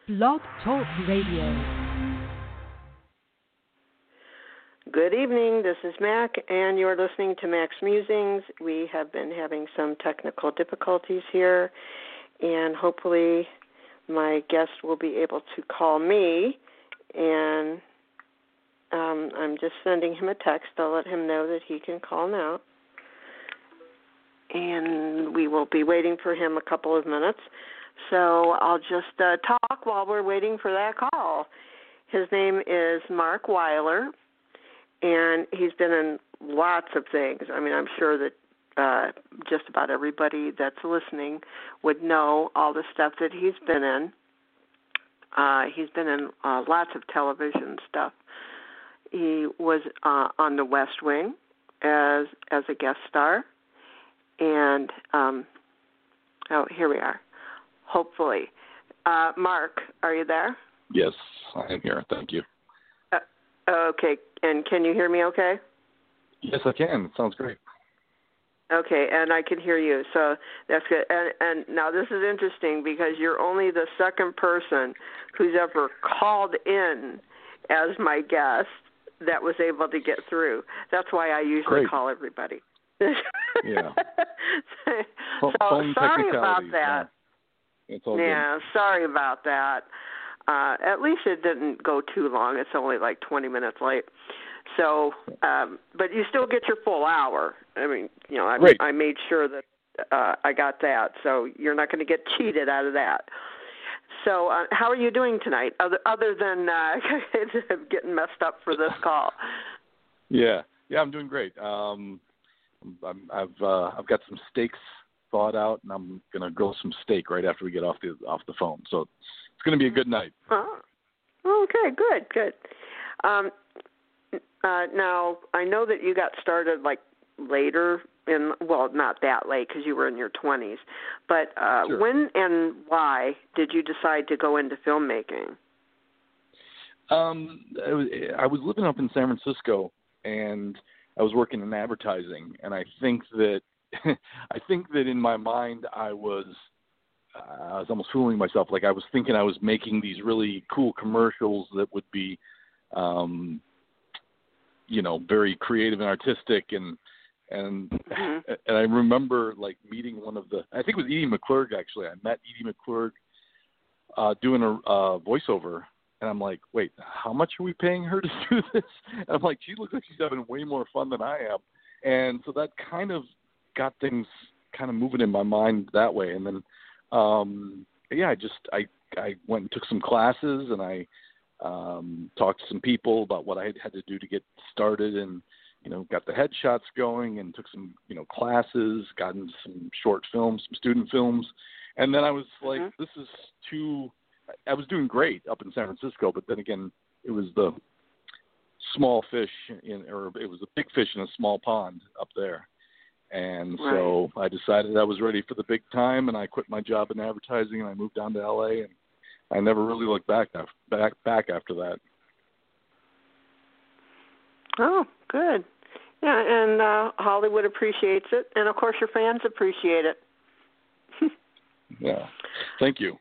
Blog Talk Radio. Good evening, this is Mac, and you're listening to Mac's Musings. We have been having some technical difficulties here, and hopefully my guest will be able to call me, and I'm just sending him a text. I'll let him know that he can call now, and we will be waiting for him a couple of minutes. So I'll just talk while we're waiting for that call. His name is Mark Weiler, and he's been in lots of things. I mean, I'm sure that just about everybody that's listening would know all the stuff that he's been in. He's been in lots of television stuff. He was on The West Wing as a guest star. And, here we are, hopefully. Mark, are you there? Yes, I am here. Thank you. Okay, and can you hear me okay? Yes, I can. It sounds great. Okay, and I can hear you, so that's good. And now this is interesting because you're only the second person who's ever called in as my guest that was able to get through. That's why I usually call everybody. Yeah. So sorry about that. Yeah, it's all good. Sorry about that. At least it didn't go too long. It's only like 20 minutes late. So, but you still get your full hour. I mean, I made sure that I got that. So you're not going to get cheated out of that. So how are you doing tonight, other than getting messed up for this call? Yeah, I'm doing great. I've got some steaks thawed out, and I'm going to grill some steak right after we get off the phone. So it's going to be a good night. Oh, okay, good. Now, I know that you got started like later not that late because you were in your 20s, but Sure. When and why did you decide to go into filmmaking? I was living up in San Francisco, and I was working in advertising, and I think that in my mind I was almost fooling myself. Like I was thinking I was making these really cool commercials that would be, very creative and artistic, and I remember like meeting I think it was Edie McClurg actually. I met Edie McClurg doing a voiceover, and I'm like, wait, how much are we paying her to do this? And I'm like, she looks like she's having way more fun than I am, and so that kind of got things kind of moving in my mind that way. And then, I went and took some classes, and I talked to some people about what I had to do to get started, and got the headshots going, and took some classes, got into some short films, some student films, and then I was like, this is too. I was doing great up in San Francisco, but then again, it was the small fish it was a big fish in a small pond up there. And so I decided I was ready for the big time, and I quit my job in advertising, and I moved down to LA, and I never really looked back after that. Oh, good. Yeah, and Hollywood appreciates it, and of course your fans appreciate it. Yeah. Thank you.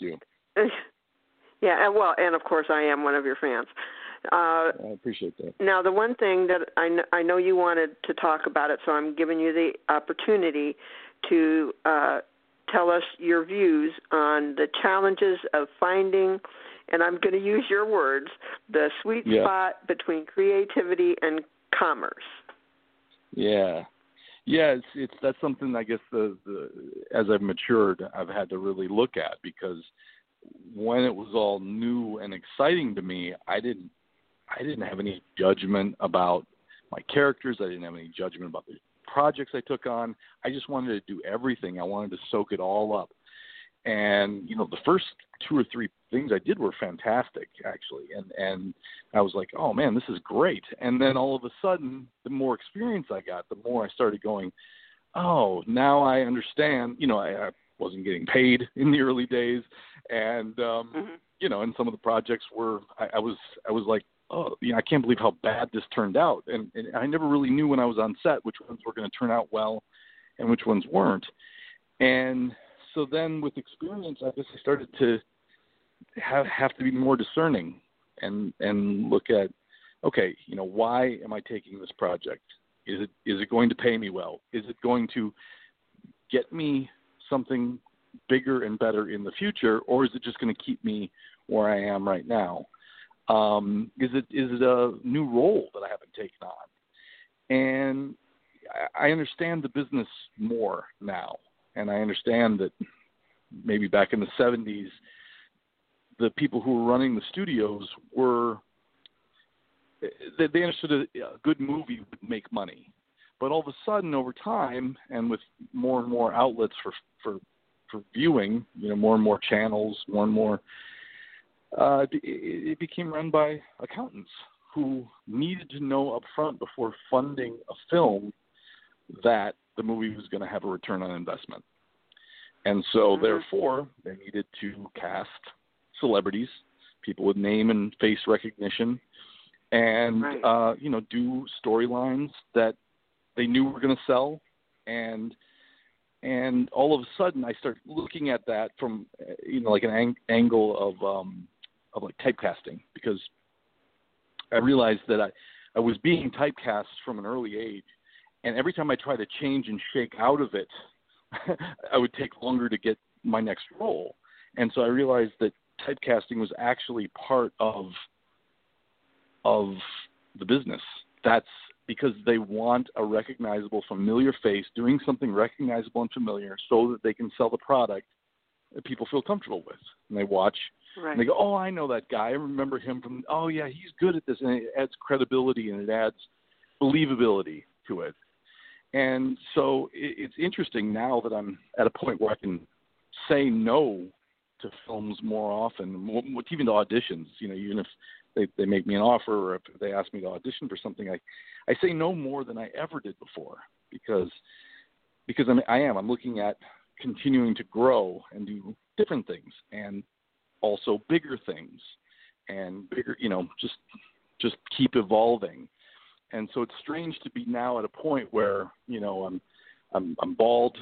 Yeah, well, and of course I am one of your fans. I appreciate that. Now, the one thing that I know you wanted to talk about it, so I'm giving you the opportunity to tell us your views on the challenges of finding, and I'm going to use your words, the sweet spot between creativity and commerce. Yeah, it's that's something I guess as I've matured, I've had to really look at, because when it was all new and exciting to me, I didn't have any judgment about my characters. I didn't have any judgment about the projects I took on. I just wanted to do everything. I wanted to soak it all up. And, the first 2 or 3 things I did were fantastic, actually. And I was like, oh, man, this is great. And then all of a sudden, the more experience I got, the more I started going, oh, now I understand. I wasn't getting paid in the early days. And, and some of the projects were, I was like, oh, I can't believe how bad this turned out. And I never really knew when I was on set which ones were going to turn out well and which ones weren't. And so then with experience, I guess I started to have to be more discerning and look at, okay, why am I taking this project? Is it going to pay me well? Is it going to get me something bigger and better in the future, or is it just going to keep me where I am right now? Is it a new role that I haven't taken on? And I understand the business more now, and I understand that maybe back in the 70s, the people who were running the studios they understood a good movie would make money. But all of a sudden, over time, and with more and more outlets for viewing, more and more channels, more and more, it became run by accountants who needed to know up front before funding a film that the movie was going to have a return on investment. And so, therefore, they needed to cast celebrities, people with name and face recognition, and do storylines that they knew were going to sell. And all of a sudden, I started looking at that from like an angle of like typecasting, because I realized that I was being typecast from an early age, and every time I tried to change and shake out of it, I would take longer to get my next role. And so I realized that typecasting was actually part of the business. That's because they want a recognizable, familiar face doing something recognizable and familiar so that they can sell the product that people feel comfortable with. And they watch, and they go, oh, I know that guy. I remember him from, oh, yeah, he's good at this. And it adds credibility and it adds believability to it. And so it's interesting now that I'm at a point where I can say no to films more often, even to auditions, even if they make me an offer or if they ask me to audition for something, I say no more than I ever did before because I'm looking at continuing to grow and do different things and also bigger things and bigger, just keep evolving. And so it's strange to be now at a point where, I'm bald.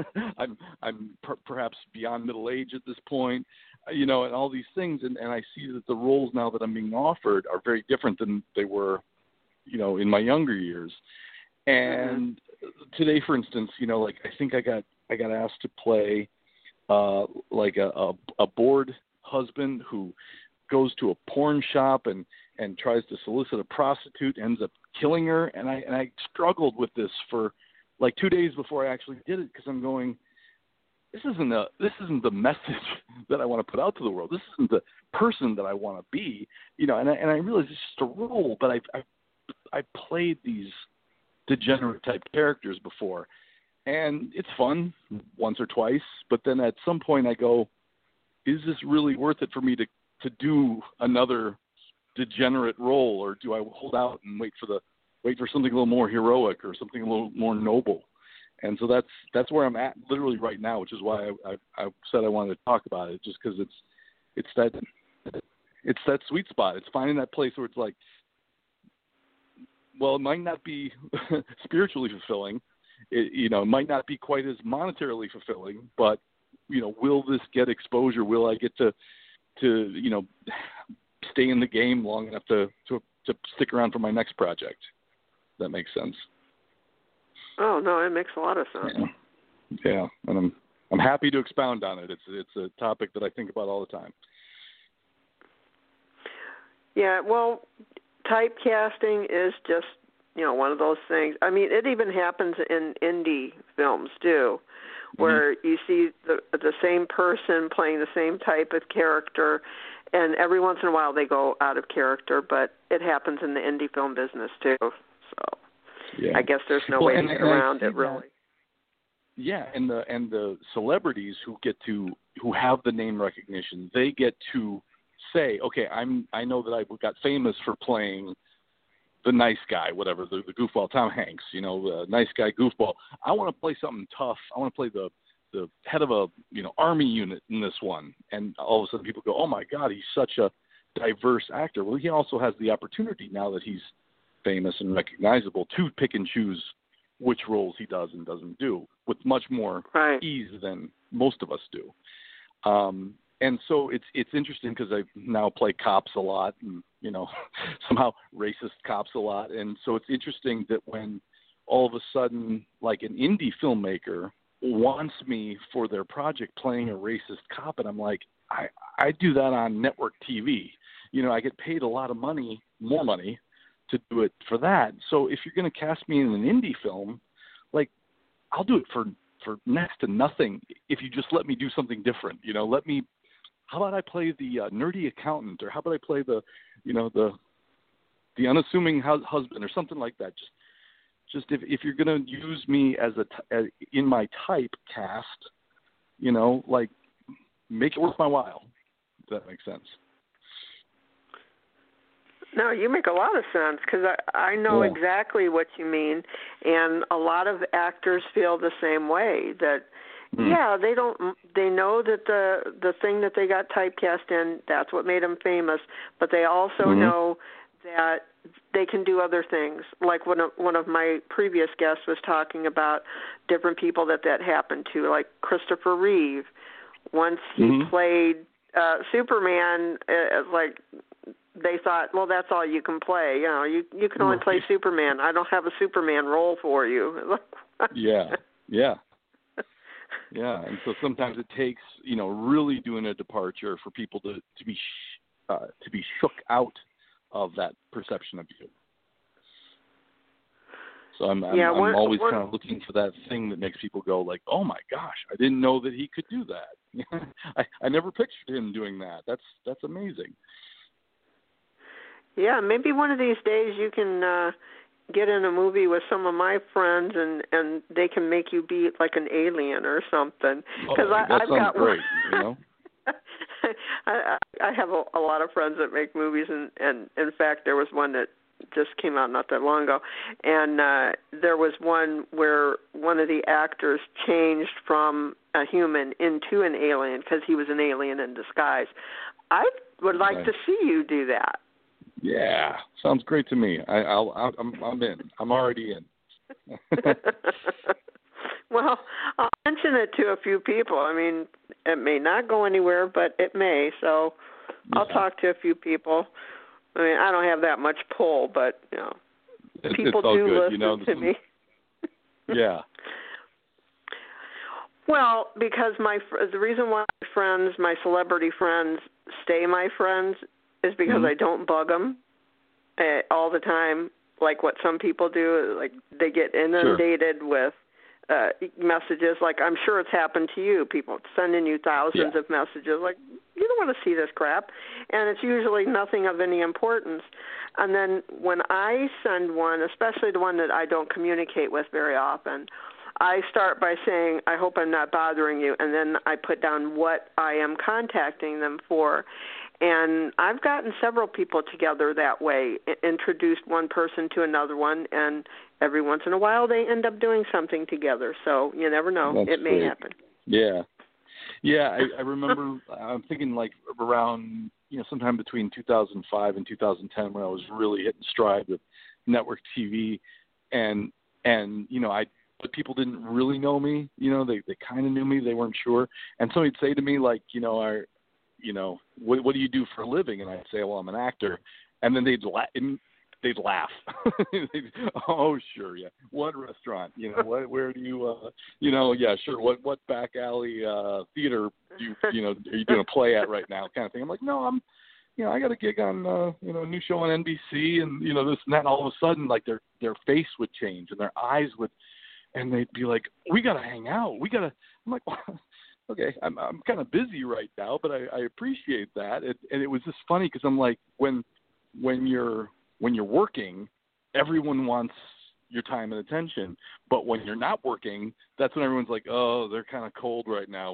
I'm perhaps beyond middle age at this point, and all these things. And I see that the roles now that I'm being offered are very different than they were, in my younger years. And today, for instance, like I think I got asked to play like a bored husband who goes to a porn shop and tries to solicit a prostitute, ends up killing her. And I struggled with this for like 2 days before I actually did it, because I'm going, this isn't the message that I want to put out to the world. This isn't the person that I want to be, and I realize it's just a role, but I played these degenerate type characters before, and it's fun once or twice, but then at some point I go, is this really worth it for me to do another degenerate role, or do I hold out and wait for something a little more heroic or something a little more noble? And so that's where I'm at literally right now, which is why I said I wanted to talk about it, just because it's that sweet spot. It's finding that place where it's like, well, it might not be spiritually fulfilling, it might not be quite as monetarily fulfilling, but will this get exposure? Will I get to stay in the game long enough to stick around for my next project? That makes sense. Oh no, it makes a lot of sense. Yeah, and I'm happy to expound on it. It's a topic that I think about all the time. Yeah, well, typecasting is just one of those things. I mean, it even happens in indie films too, where you see the same person playing the same type of character, and every once in a while they go out of character, but it happens in the indie film business too. So yeah. I guess there's no way to get around it, really. Yeah, and the celebrities who have the name recognition, they get to say, okay, I know that I got famous for playing the nice guy, whatever, the goofball, Tom Hanks, the nice guy goofball. I want to play something tough. I want to play the head of a army unit in this one. And all of a sudden people go, oh my God, he's such a diverse actor. Well, he also has the opportunity now that he's famous and recognizable to pick and choose which roles he does and doesn't do with much more ease than most of us do. and so it's interesting because I now play cops a lot, and somehow racist cops a lot, and so it's interesting that when all of a sudden, like, an indie filmmaker wants me for their project playing a racist cop, and I'm like, I do that on network TV. I get paid a lot of money, more money, to do it for that. So if you're going to cast me in an indie film, like, I'll do it for next to nothing if you just let me do something different. How about I play the nerdy accountant, or how about I play the unassuming husband, or something like that. Just if you're going to use me as in my type cast, like, make it worth my while. If that makes sense. No, you make a lot of sense, because I know exactly what you mean, and a lot of actors feel the same way. That they know that the thing that they got typecast in, that's what made them famous, but they also know that they can do other things. Like one of my previous guests was talking about different people that happened to, like Christopher Reeve. Once he played Superman, like, they thought, well, that's all you can play. You can only play Superman. I don't have a Superman role for you. Yeah. And so sometimes it takes, really doing a departure for people to be shook out of that perception of you. So I'm always kind of looking for that thing that makes people go like, oh my gosh, I didn't know that he could do that. I never pictured him doing that. That's amazing. Yeah, maybe one of these days you can get in a movie with some of my friends, and they can make you be like an alien or something. That sounds great. I have a lot of friends that make movies, and in fact, there was one that just came out not that long ago, and there was one where one of the actors changed from a human into an alien because he was an alien in disguise. I would like to see you do that. Yeah, sounds great to me. I'm in. I'm already in. Well, I'll mention it to a few people. I mean, it may not go anywhere, but it may. So I'll talk to a few people. I mean, I don't have that much pull, but people do good. listen to me. Yeah. Well, because the reason why my celebrity friends, stay my friends is because I don't bug them all the time, like what some people do. Like, they get inundated with messages. Like, I'm sure it's happened to you. People sending you thousands of messages. Like, you don't want to see this crap, and it's usually nothing of any importance. And then when I send one, especially the one that I don't communicate with very often, I start by saying, I hope I'm not bothering you, and then I put down what I am contacting them for. And I've gotten several people together that way, introduced one person to another one, and every once in a while they end up doing something together. So you never know. It may happen. Yeah. Yeah, I remember, I'm thinking like around, sometime between 2005 and 2010 when I was really hitting stride with network TV, and but people didn't really know me. They kind of knew me. They weren't sure. And somebody'd say to me, like, what do you do for a living? And I'd say, well, I'm an actor. And then they'd laugh. Oh, sure, yeah. What restaurant? Where do you? Yeah, sure. What back alley theater are you doing a play at right now? Kind of thing. I'm like, no, I got a gig on a new show on NBC, and this and that. And all of a sudden, like their face would change and their eyes would, and they'd be like, we got to hang out. I'm like, well, okay, I'm kind of busy right now, but I appreciate that. And it was just funny because I'm like, when you're working, everyone wants your time and attention. But when you're not working, that's when everyone's like, oh, they're kind of cold right now.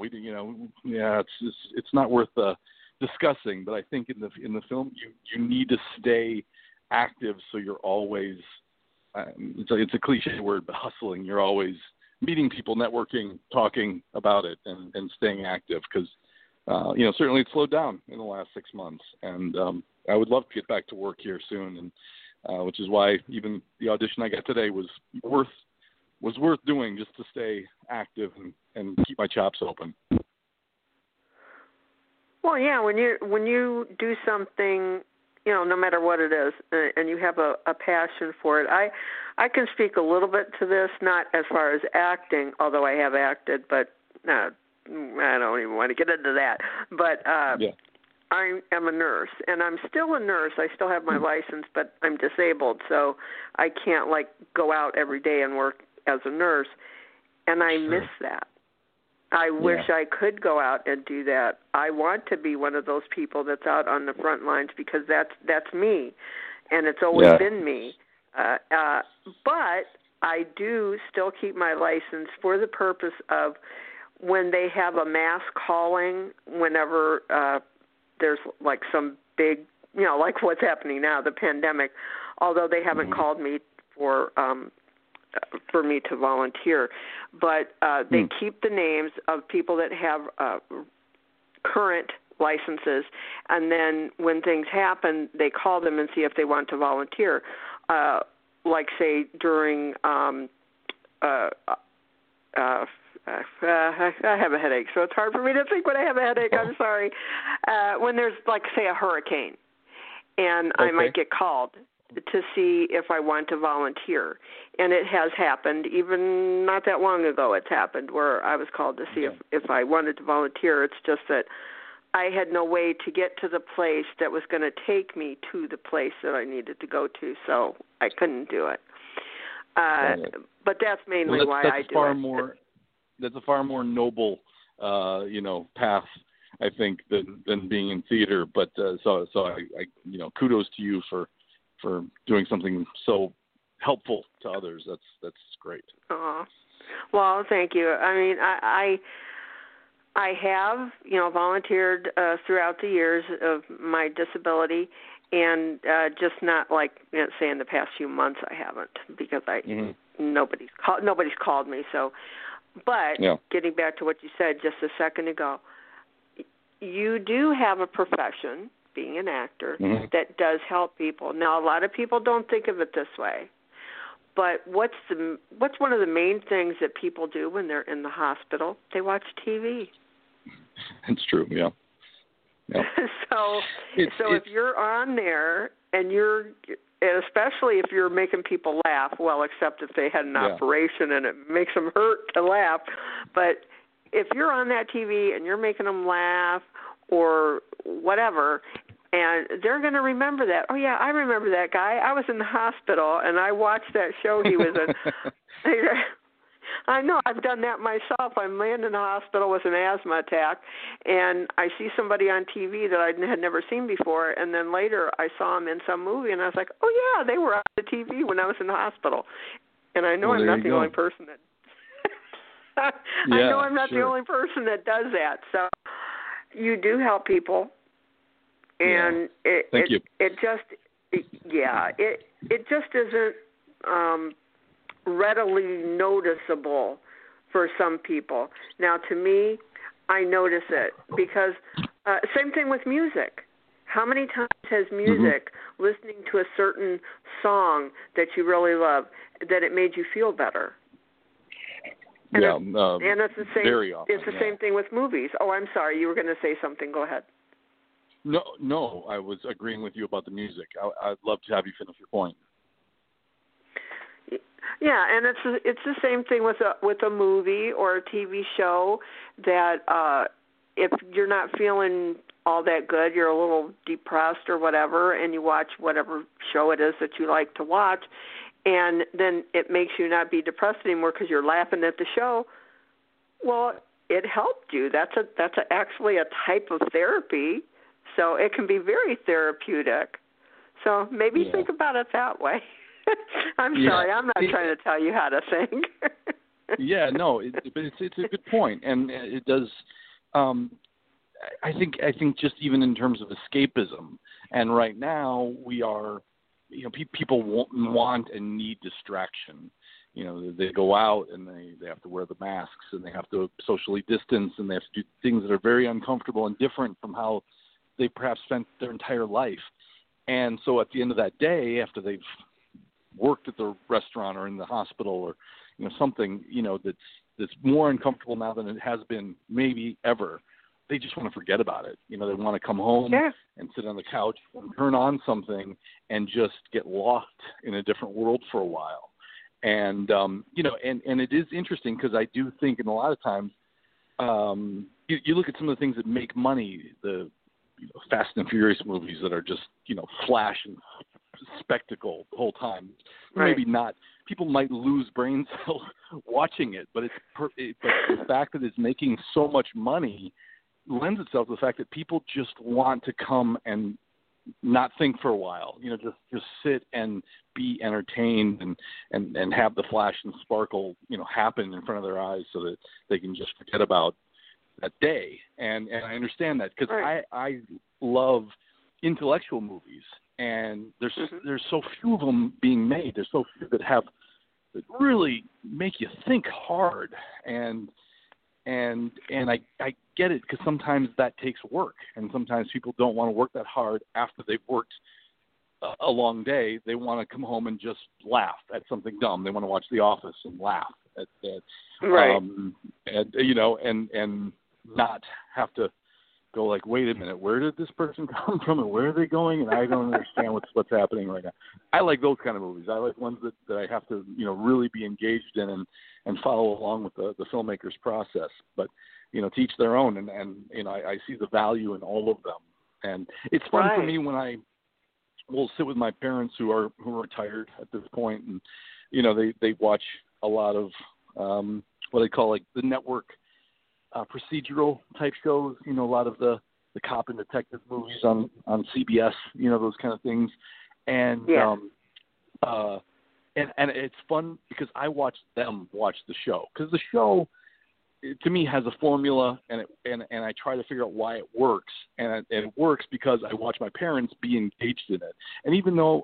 It's not worth discussing. But I think in the film, you need to stay active, so you're always. It's a cliche word, but hustling. You're always meeting people, networking, talking about it, and staying active because, certainly it's slowed down in the last 6 months. And I would love to get back to work here soon, and which is why even the audition I got today was worth doing just to stay active and keep my chops open. Well, yeah, when you do something, no matter what it is, and you have a passion for it. I can speak a little bit to this, not as far as acting, although I have acted, but I don't even want to get into that. But yeah. I am a nurse, and I'm still a nurse. I still have my license, but I'm disabled, so I can't go out every day and work as a nurse, and I miss that. I wish I could go out and do that. I want to be one of those people that's out on the front lines because that's me, and it's always been me. But I do still keep my license for the purpose of when they have a mass calling, whenever there's some big, like what's happening now, the pandemic, although they haven't called me for me to volunteer. But they keep the names of people that have current licenses, and then when things happen, they call them and see if they want to volunteer. Like, say, during I have a headache, so it's hard for me to think when I have a headache. I'm sorry. When there's, say, a hurricane, and I might get called to see if I want to volunteer. And it has happened, even not that long ago it's happened, where I was called to see if I wanted to volunteer. It's just that I had no way to get to the place that was going to take me to the place that I needed to go to, so I couldn't do it. But that's mainly why I do it. That's a far more noble, path, I think, than being in theater. But so I kudos to you for doing something so helpful to others. That's great. Well, thank you. I mean, I have volunteered throughout the years of my disability, and just not say in the past few months I haven't, because nobody's called me. So, but getting back to what you said just a second ago, you do have a profession, being an actor, that does help people. Now, a lot of people don't think of it this way, but what's one of the main things that people do when they're in the hospital? They watch TV. It's true, yeah. So if you're on there and especially if you're making people laugh, well, except if they had an operation and it makes them hurt to laugh, but if you're on that TV and you're making them laugh or whatever, and they're going to remember that. Oh, yeah, I remember that guy. I was in the hospital, and I watched that show he was in. I know. I've done that myself. I'm laying in the hospital with an asthma attack, and I see somebody on TV that I had never seen before, and then later I saw him in some movie, and I was like, oh, yeah, they were on the TV when I was in the hospital. And I know I'm not the only person that I know I'm not the only person that does that. So you do help people. And it just isn't readily noticeable for some people. Now, to me, I notice it because same thing with music. How many times has music, listening to a certain song that you really love, that it made you feel better? And it's the same. Very often. It's the same thing with movies. Oh, I'm sorry. You were going to say something. Go ahead. No, I was agreeing with you about the music. I'd love to have you finish your point. Yeah, and it's the same thing with a movie or a TV show that if you're not feeling all that good, you're a little depressed or whatever, and you watch whatever show it is that you like to watch, and then it makes you not be depressed anymore because you're laughing at the show. Well, it helped you. That's actually a type of therapy. So it can be very therapeutic. So maybe think about it that way. I'm sorry, I'm not trying to tell you how to think. It's a good point, and it does. I think just even in terms of escapism, and right now we are, people want and need distraction. They go out and they have to wear the masks and they have to socially distance and they have to do things that are very uncomfortable and different from how they perhaps spent their entire life. And so at the end of that day, after they've worked at the restaurant or in the hospital or something that's more uncomfortable now than it has been maybe ever, they just want to forget about it. They want to come home and sit on the couch and turn on something and just get lost in a different world for a while. And, and it is interesting because I do think in a lot of times, you look at some of the things that make money, the Fast and Furious movies that are just, flash and spectacle the whole time. Right. Maybe not. People might lose brain cells watching it, but but the fact that it's making so much money lends itself to the fact that people just want to come and not think for a while, just sit and be entertained and have the flash and sparkle, happen in front of their eyes so that they can just forget about that day. And I understand that because I love intellectual movies, and there's so few of them being made. There's so few that really make you think hard, and I get it because sometimes that takes work, and sometimes people don't want to work that hard after they've worked a long day. They want to come home and just laugh at something dumb. They want to watch The Office and laugh at and not have to go like, wait a minute, where did this person come from and where are they going? And I don't understand what's happening right now. I like those kind of movies. I like ones that I have to, really be engaged in and follow along with the filmmaker's process. But, to each their own. And I see the value in all of them. And it's fun for me when I will sit with my parents who are retired at this point, and, they watch a lot of what I call like the network procedural type shows, a lot of the cop and detective movies on CBS, those kind of things. And, and it's fun because I watch them watch the show, because the show to me has a formula, and I try to figure out why it works. And it works because I watch my parents be engaged in it. And even though,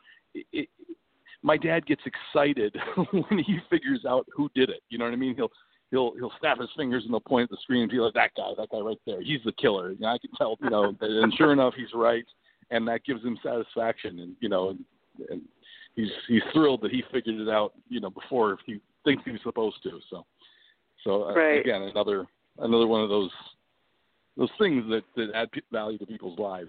my dad gets excited when he figures out who did it. You know what I mean? He'll snap his fingers and he'll point at the screen and be like, that guy right there, he's the killer. I can tell, and sure enough, he's right. And that gives him satisfaction. And he's thrilled that he figured it out, before he thinks he was supposed to. So again, another one of those things that add value to people's lives.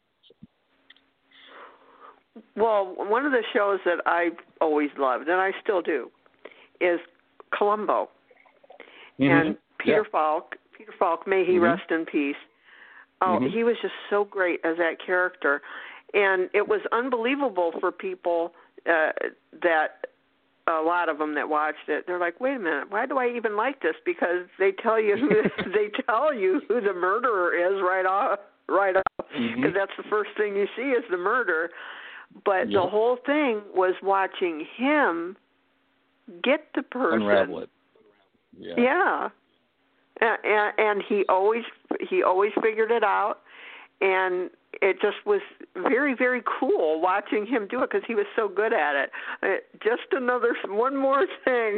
Well, one of the shows that I've always loved, and I still do, is Columbo. Mm-hmm. And Peter Falk, may he rest in peace. Oh, he was just so great as that character. And it was unbelievable for people that a lot of them that watched it, they're like, wait a minute, why do I even like this? Because they tell you who the murderer is right off, because that's the first thing you see is the murder. But the whole thing was watching him get the person. Unravel it. Yeah. And he always figured it out, and it just was very, very cool watching him do it because he was so good at it. One more thing.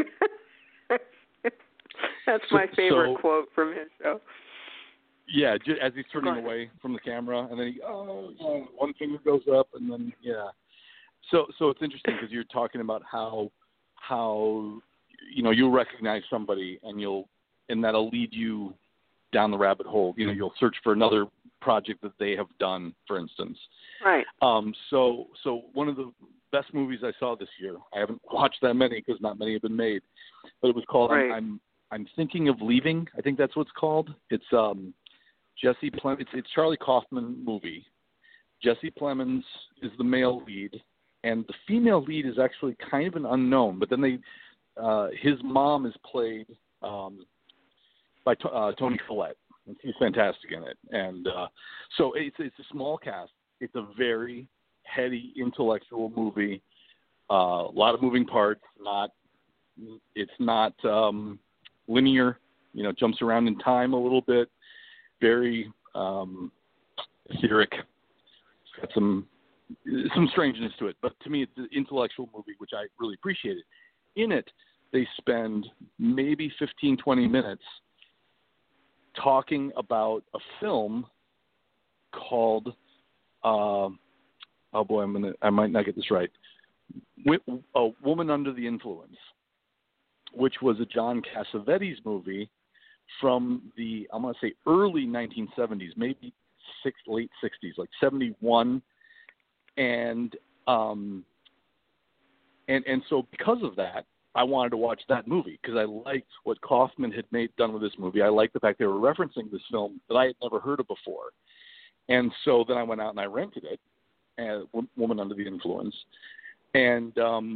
That's my favorite quote from his show. Yeah, as he's turning away from the camera, and then one finger goes up, and then So it's interesting because you're talking about how you'll recognize somebody, and that'll lead you down the rabbit hole. You'll search for another project that they have done, for instance. Right. So one of the best movies I saw this year, I haven't watched that many because not many have been made, but it was called I'm Thinking of Leaving. I think that's what it's called. It's Jesse Plemons. It's Charlie Kaufman movie. Jesse Plemons is the male lead, and the female lead is actually kind of an unknown. But then his mom is played by Toni Collette, and she's fantastic in it. And so it's a small cast. It's a very heady intellectual movie. A lot of moving parts. It's not linear. Jumps around in time a little bit. Very etheric. It's got some strangeness to it, but to me, it's an intellectual movie, which I really appreciated. In it, they spend maybe 15, 20 minutes talking about a film called, I might not get this right, A Woman Under the Influence, which was a John Cassavetes movie from the, I'm going to say early 1970s, maybe late 60s, like 71. And so because of that, I wanted to watch that movie because I liked what Kaufman had done with this movie. I liked the fact they were referencing this film that I had never heard of before. And so then I went out and I rented it, Woman Under the Influence. And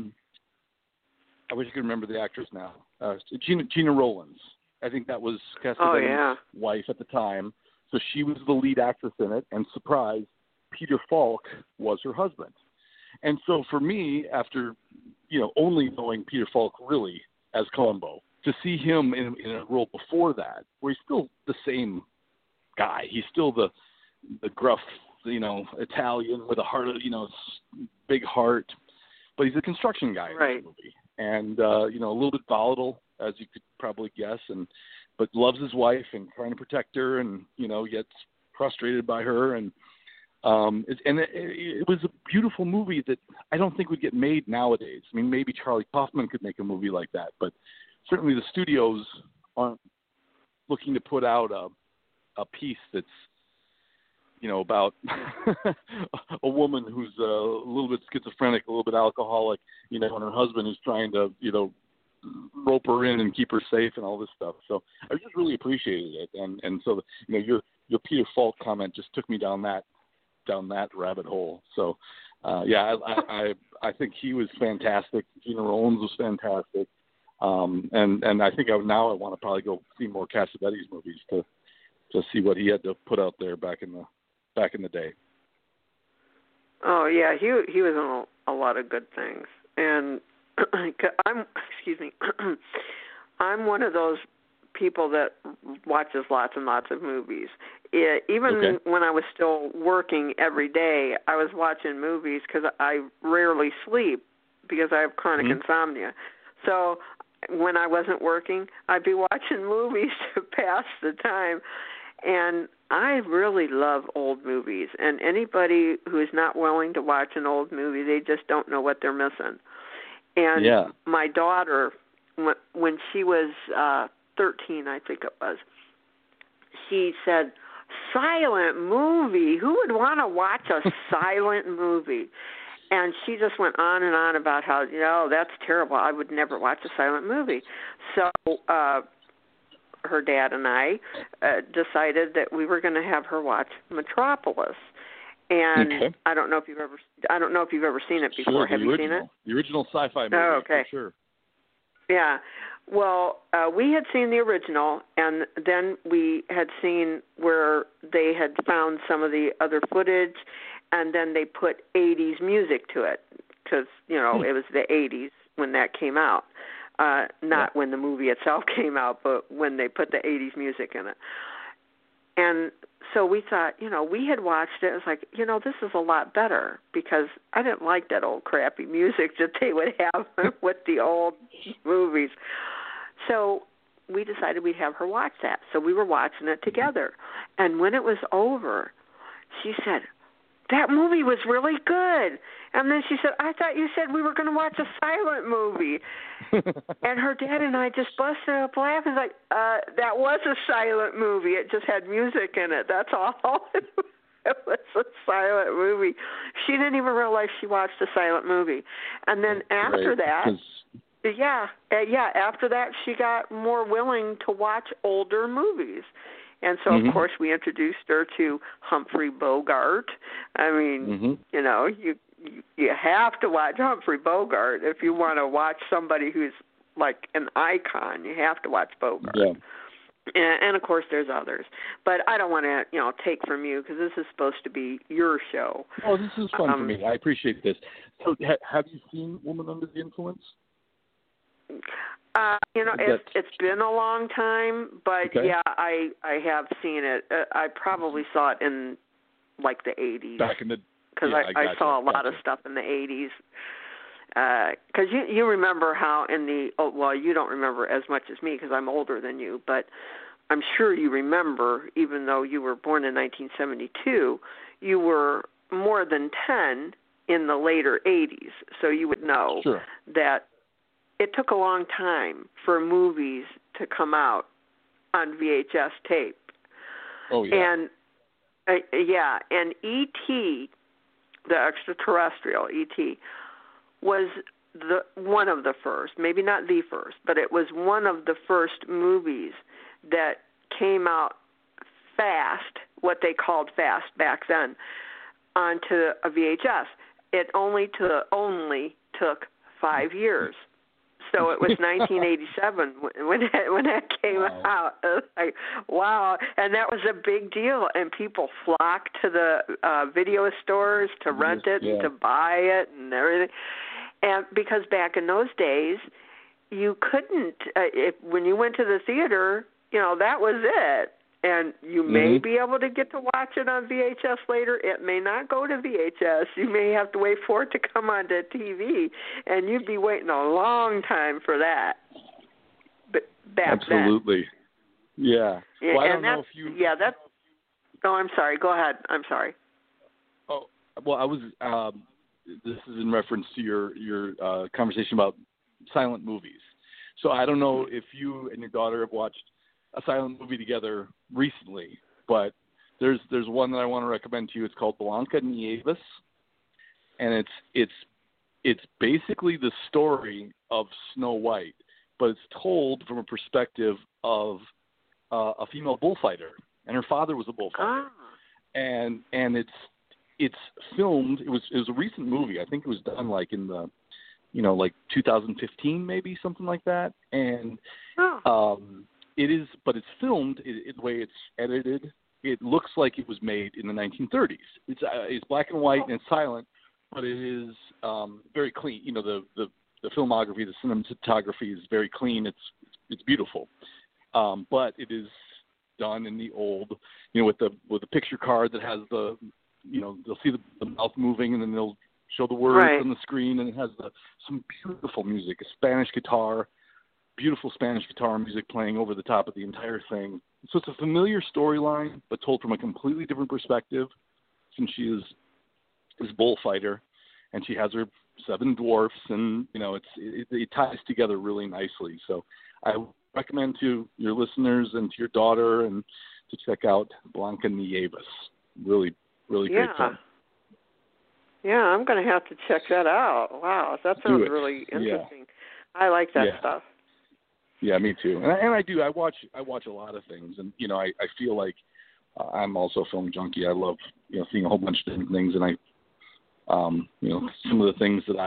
I wish I could remember the actress now. Gina Rowlands. I think that was Cassavetes' wife at the time. So she was the lead actress in it. And surprise, Peter Falk was her husband. And so for me, after, only knowing Peter Falk really as Columbo, to see him in a role before that, where he's still the same guy. He's still the gruff, Italian with a heart, big heart, but he's a construction guy in this movie. And, a little bit volatile, as you could probably guess, but loves his wife and trying to protect her and, gets frustrated by her. And it was a beautiful movie that I don't think would get made nowadays. I mean, maybe Charlie Kaufman could make a movie like that, but certainly the studios aren't looking to put out a piece that's, about a woman who's a little bit schizophrenic, a little bit alcoholic, and her husband is trying to, rope her in and keep her safe and all this stuff. So I just really appreciated it. And so, your Peter Falk comment just took me down that rabbit hole. So, I think he was fantastic. Gina Rowlands was fantastic. And I think I want to probably go see more Cassavetes movies to see what he had to put out there back in the day. Oh yeah, he was in a lot of good things, and I'm one of those people that watches lots and lots of movies. Even when I was still working every day, I was watching movies because I rarely sleep because I have chronic insomnia. So when I wasn't working, I'd be watching movies to pass the time. And I really love old movies. And anybody who is not willing to watch an old movie, they just don't know what they're missing. And my daughter, when she was 13, I think it was, she said, "Silent movie? Who would want to watch a silent movie?" And she just went on and on about how, that's terrible. I would never watch a silent movie. So her dad and I decided that we were going to have her watch Metropolis. And I don't know if you've ever seen it before. Sure, have you seen it? The original sci-fi movie. Oh, okay. For sure. Yeah. Well, we had seen the original, and then we had seen where they had found some of the other footage, and then they put 80s music to it because, it was the 80s when that came out. Not when the movie itself came out, but when they put the 80s music in it. And so we thought, we had watched it. It was like, this is a lot better because I didn't like that old crappy music that they would have with the old movies. So we decided we'd have her watch that. So we were watching it together. And when it was over, she said, "That movie was really good." And then she said, "I thought you said we were going to watch a silent movie." And her dad and I just busted up laughing. Like, that was a silent movie. It just had music in it. That's all. It was a silent movie. She didn't even realize she watched a silent movie. And then after that, after that, she got more willing to watch older movies. And so, of course, we introduced her to Humphrey Bogart. I mean, you have to watch Humphrey Bogart if you want to watch somebody who's like an icon. You have to watch Bogart. Yeah. And of course, there's others. But I don't want to, take from you because this is supposed to be your show. Oh, this is fun for me. I appreciate this. So, have you seen Woman Under the Influence? It's been a long time, but I have seen it. I probably saw it in like the 80s. Back in the because I saw a lot of stuff in the 80s. Because you remember how you don't remember as much as me because I'm older than you, but I'm sure you remember, even though you were born in 1972, you were more than 10 in the later 80s, so you would know that it took a long time for movies to come out on VHS tape. Oh yeah. And and E.T., the extraterrestrial E.T., was one of the first, maybe not the first, but it was one of the first movies that came out fast, what they called fast back then, onto a VHS. It only took 5 years. So it was 1987 when that came out. Like, wow. And that was a big deal. And people flocked to the video stores to rent it and to buy it and everything. And because back in those days, you couldn't, when you went to the theater, that was it. And you may be able to get to watch it on VHS later. It may not go to VHS. You may have to wait for it to come onto TV, and you'd be waiting a long time for that. But back Absolutely. then. Yeah. Well, I don't know if you... Yeah, that's... Oh, I'm sorry. Go ahead. I'm sorry. Oh, well, I was... this is in reference to your conversation about silent movies. So I don't know if you and your daughter have watched a silent movie together recently, but there's one that I want to recommend to you. It's called Blanca Nieves, and it's basically the story of Snow White, but it's told from a perspective of a female bullfighter, and her father was a bullfighter, and it's filmed. It was a recent movie. I think it was done like in the like 2015 maybe, something like that, and it is, but it's filmed the way it's edited. It looks like it was made in the 1930s. It's black and white and it's silent, but it is very clean. The filmography, the cinematography is very clean. It's beautiful, but it is done in the old, with the picture card that has the, they'll see the mouth moving and then they'll show the words on the screen, and it has some beautiful music, a Spanish guitar. Beautiful Spanish guitar music playing over the top of the entire thing. So it's a familiar storyline, but told from a completely different perspective, since she is this bullfighter, and she has her 7 dwarfs, and it ties together really nicely. So I recommend to your listeners and to your daughter and to check out Blanca Nieves. Really, really great film. Yeah, I'm going to have to check that out. Wow, that sounds really interesting. I like that stuff. Yeah, me too. And I do. I watch a lot of things, and I feel like I'm also a film junkie. I love seeing a whole bunch of different things, and I some of the things that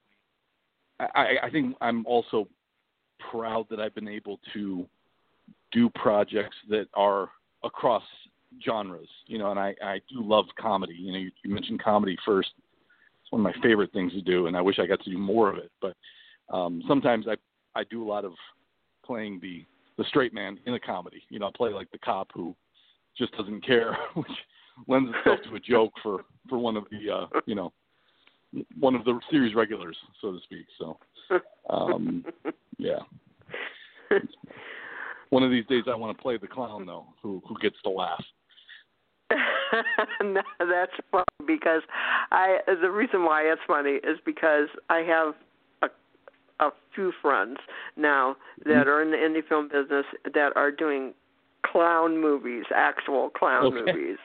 I think I'm also proud that I've been able to do projects that are across genres. And I do love comedy. You mentioned comedy first. It's one of my favorite things to do, and I wish I got to do more of it. But sometimes I do a lot of playing the straight man in a comedy. I play like the cop who just doesn't care, which lends itself to a joke for one of the one of the series regulars, so to speak. So yeah. One of these days I want to play the clown though, who gets to laugh. No, that's funny because the reason why it's funny is because I have a few friends now that are in the indie film business that are doing clown movies, actual clown movies.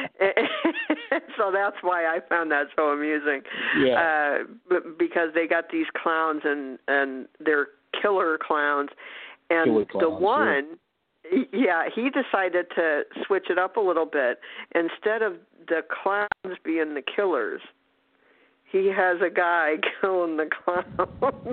So that's why I found that so amusing. Yeah. Because they got these clowns and they're killer clowns. And the one, he decided to switch it up a little bit. Instead of the clowns being the killers, he has a guy killing the clowns.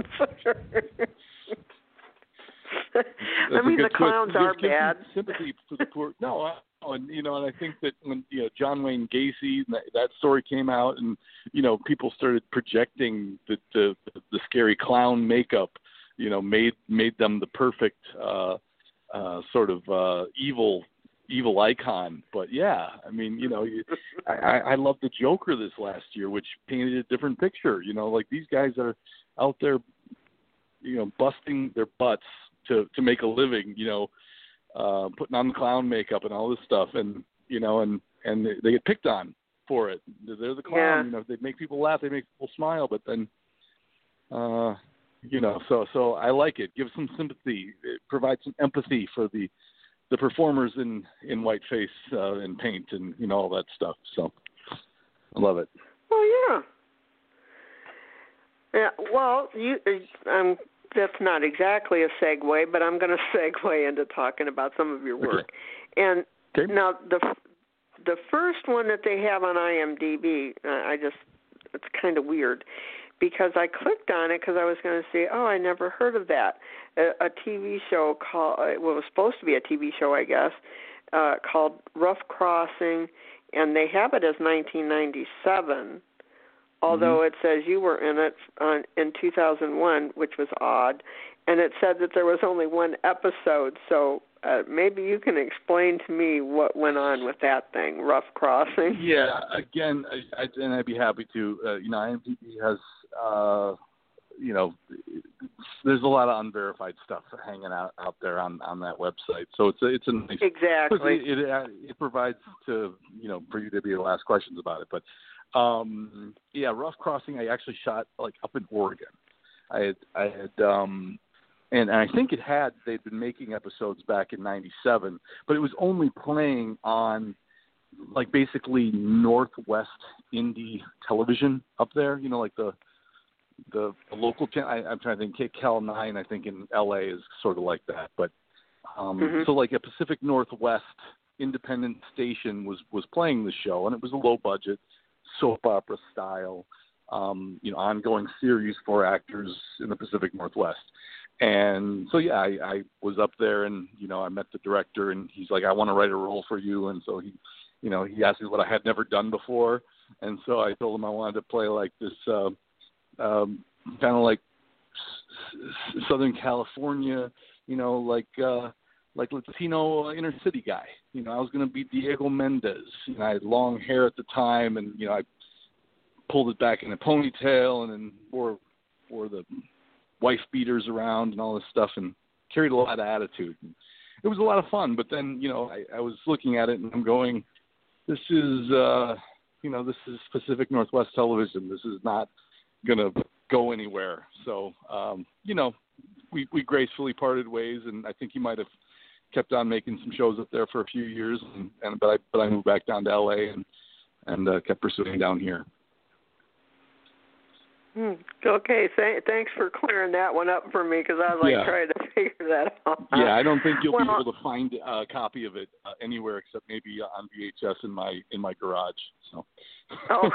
The clowns are bad. Sympathy for the poor. No, and I think that when John Wayne Gacy, that story came out, and people started projecting the scary clown makeup, made them the perfect sort of evil icon. But yeah, I love the Joker this last year, which painted a different picture. Like these guys are out there, busting their butts to make a living, putting on the clown makeup and all this stuff, and they get picked on for it. They're the clown. They make people laugh, they make people smile, but then so I like it. Give some sympathy. It provides some empathy for the the performers in whiteface and paint and all that stuff. So I love it. Oh yeah. Yeah. Well, that's not exactly a segue, but I'm going to segue into talking about some of your work. Okay. And Okay. now the first one that they have on IMDb, it's kind of weird because I clicked on it because I was going to say, I never heard of that. A TV show called, it was supposed to be a TV show, I guess, called Rough Crossing, and they have it as 1997, although it says you were in it in 2001, which was odd, and it said that there was only one episode, so maybe you can explain to me what went on with that thing, Rough Crossing. Yeah, again, I'd be happy to. IMDb has, there's a lot of unverified stuff hanging out there on that website. So it's a nice, exactly. It provides to for you to be able to ask questions about it. But Rough Crossing, I actually shot up in Oregon. I had and I think they'd been making episodes back in '97, but it was only playing on basically Northwest indie television up there. The local channel. I'm trying to think. Cal 9, I think in LA is sort of like that. But so a Pacific Northwest independent station was playing the show, and it was a low budget soap opera style, ongoing series for actors in the Pacific Northwest. And so, I was up there and, I met the director and he's like, I want to write a role for you. And so he asked me what I had never done before. And so I told him I wanted to play this kind of like Southern California, Latino inner city guy. I was going to be Diego Mendez. I had long hair at the time and, I pulled it back in a ponytail and then wore the wife beaters around and all this stuff and carried a lot of attitude. And it was a lot of fun, but then, I was looking at it and I'm going, this is Pacific Northwest television. This is not going to go anywhere. So, we gracefully parted ways, and I think he might have kept on making some shows up there for a few years, but I moved back down to LA and kept pursuing down here. Okay, thanks for clearing that one up for me because I was trying to figure that out. Yeah, I don't think you'll be able to find a copy of it anywhere except maybe on VHS in my garage. So. Oh.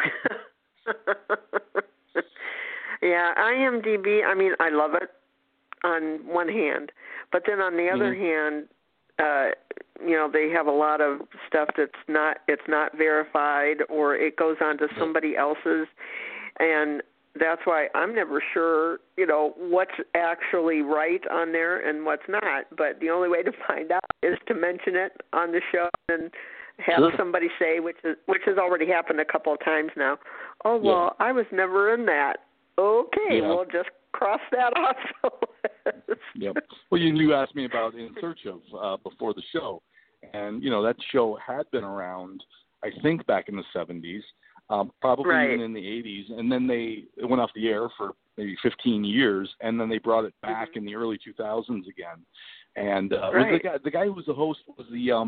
Yeah, IMDb. I mean, I love it on one hand, but then on the other hand, they have a lot of stuff it's not verified or it goes on to somebody else's, and that's why I'm never sure, what's actually right on there and what's not. But the only way to find out is to mention it on the show and have somebody say, which has already happened a couple of times now, oh, well, I was never in that. Okay, we'll just cross that off. Yep. Well, you asked me about In Search of before the show. And, that show had been around, I think, back in the 70s. Probably even in the 80s, and then it went off the air for maybe 15 years, and then they brought it back in the early 2000s again. And the guy who was the host was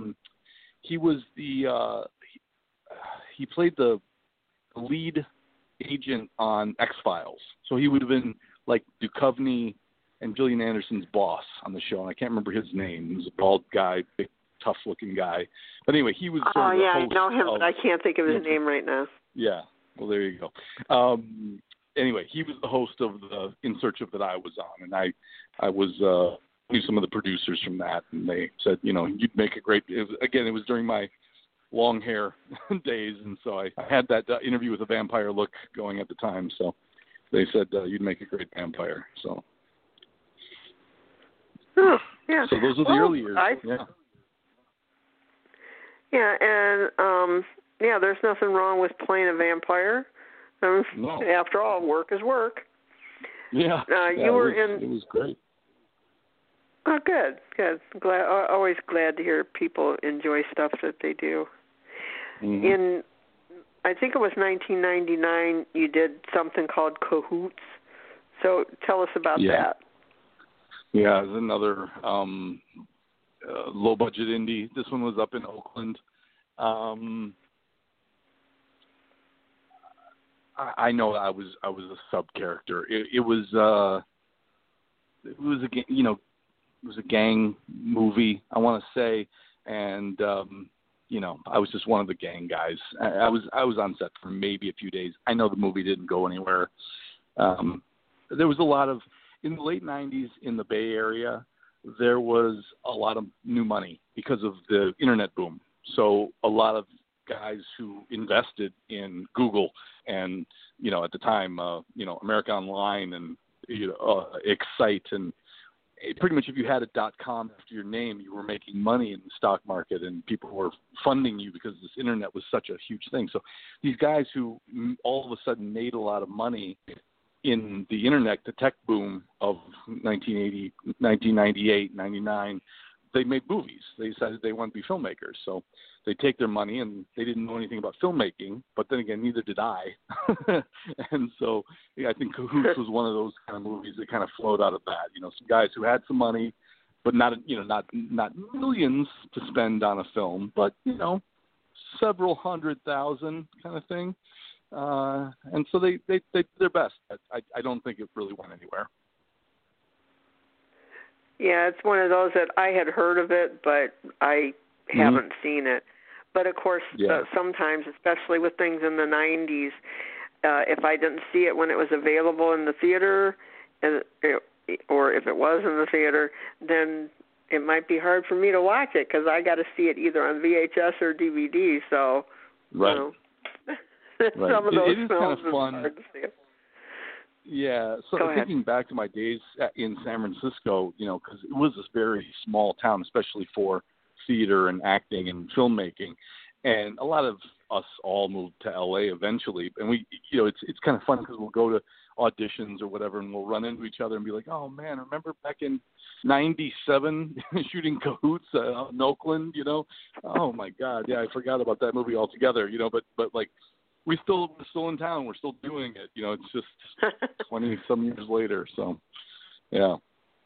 he played the lead agent on X-Files, so he would have been like Duchovny and Gillian Anderson's boss on the show, and I can't remember his name. He was a bald guy, big, tough-looking guy. But anyway, he was sort of the host. I know him, but I can't think of his name right now. Yeah, well, there you go. Anyway, he was the host of the In Search of that I was on, and I was knew some of the producers from that, and they said, you'd make a great. It was during my long hair days, and so I had that interview with a vampire look going at the time. So they said you'd make a great vampire. So. Oh, yeah. So those are the early years. Yeah, and there's nothing wrong with playing a vampire. No. After all, work is work. Yeah. It was great. Oh, good. Always glad to hear people enjoy stuff that they do. In, I think it was 1999, you did something called Cahoots. So tell us about that. Yeah, it's another low budget indie. This one was up in Oakland. I know I was a sub character. It was a gang movie, I want to say, and I was just one of the gang guys. I was on set for maybe a few days. I know the movie didn't go anywhere. There was a lot of, in the late 90s in the Bay Area, there was a lot of new money because of the internet boom. So a lot of guys who invested in Google and, at the time, America Online and, Excite, and pretty much if you had a .com after your name, you were making money in the stock market and people were funding you because this internet was such a huge thing. So these guys who all of a sudden made a lot of money in the internet, the tech boom of 1980, 1998, 99, they made movies. They decided they wanted to be filmmakers. So they take their money, and they didn't know anything about filmmaking, but then again, neither did I. And so I think Cahoots was one of those kind of movies that kind of flowed out of that. Some guys who had some money, but not millions to spend on a film, but, several $100,000 kind of thing. And so they did their best. I don't think it really went anywhere. Yeah, it's one of those that I had heard of it, but I haven't seen it. But, of course, sometimes, especially with things in the 90s, if I didn't see it when it was available in the theater, or if it was in the theater, then it might be hard for me to watch it because I got to see it either on VHS or DVD. So, right. Some of those it is films kind of fun. Hard to see it. Yeah, so thinking back to my days in San Francisco, because it was this very small town, especially for theater and acting and filmmaking, and a lot of us all moved to LA eventually, and we, it's kind of fun because we'll go to auditions or whatever, and we'll run into each other and be like, oh man, remember back in '97 shooting Cahoots in Oakland, Oh my God, yeah, I forgot about that movie altogether, but like. We're still in town. We're still doing it. It's just 20-some years later. So, yeah.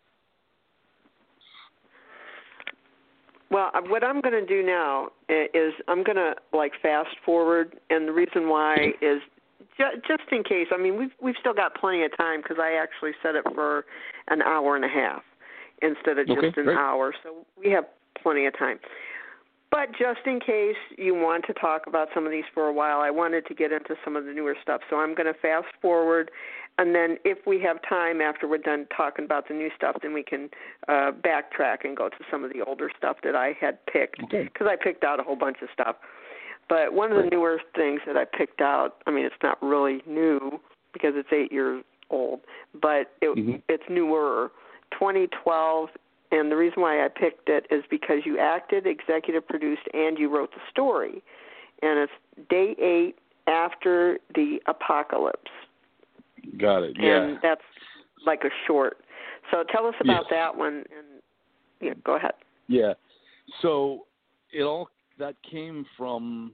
Well, what I'm going to do now is I'm going to fast forward, and the reason why is just in case. I mean, we've still got plenty of time because I actually set it for an hour and a half instead of just an hour, so we have plenty of time. But just in case you want to talk about some of these for a while, I wanted to get into some of the newer stuff. So I'm going to fast forward, and then if we have time after we're done talking about the new stuff, then we can backtrack and go to some of the older stuff that I had picked, because I picked out a whole bunch of stuff. But one of the newer things that I picked out, I mean, it's not really new because it's 8 years old, but it's newer, 2012. And the reason why I picked it is because you acted, executive produced, and you wrote the story. And it's Day 8 After the Apocalypse. Got it, yeah. And that's like a short. So tell us about that one. And go ahead. Yeah. So that came from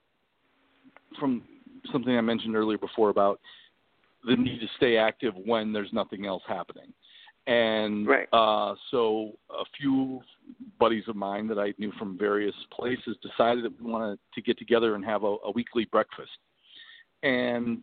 something I mentioned earlier before about the need to stay active when there's nothing else happening. And so a few buddies of mine that I knew from various places decided that we wanted to get together and have a weekly breakfast. And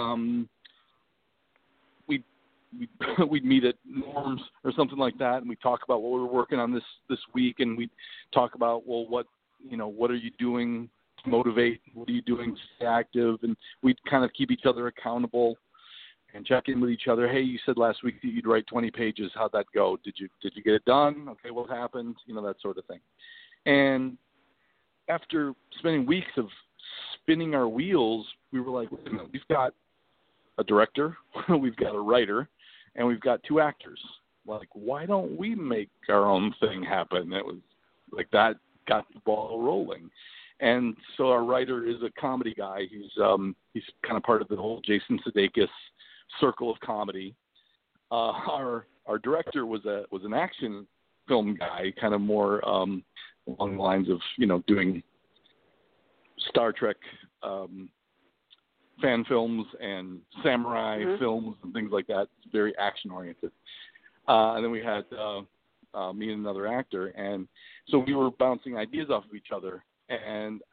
we'd meet at Norm's or something like that, and we'd talk about what we were working on this week, and we'd talk about, well, what are you doing to motivate? What are you doing to stay active? And we'd kind of keep each other accountable and check in with each other. Hey, you said last week that you'd write 20 pages. How'd that go? Did you get it done? Okay, what happened? That sort of thing. And after spending weeks of spinning our wheels, we were like, wait a minute, we've got a director, we've got a writer, and we've got 2 actors. Like, why don't we make our own thing happen? It was like that got the ball rolling. And so our writer is a comedy guy. He's kind of part of the whole Jason Sudeikis circle of comedy. Our director was an action film guy, kind of more along the lines of doing Star Trek fan films and samurai films and things like that. It's very action oriented. And then we had me and another actor, and so we were bouncing ideas off of each other, and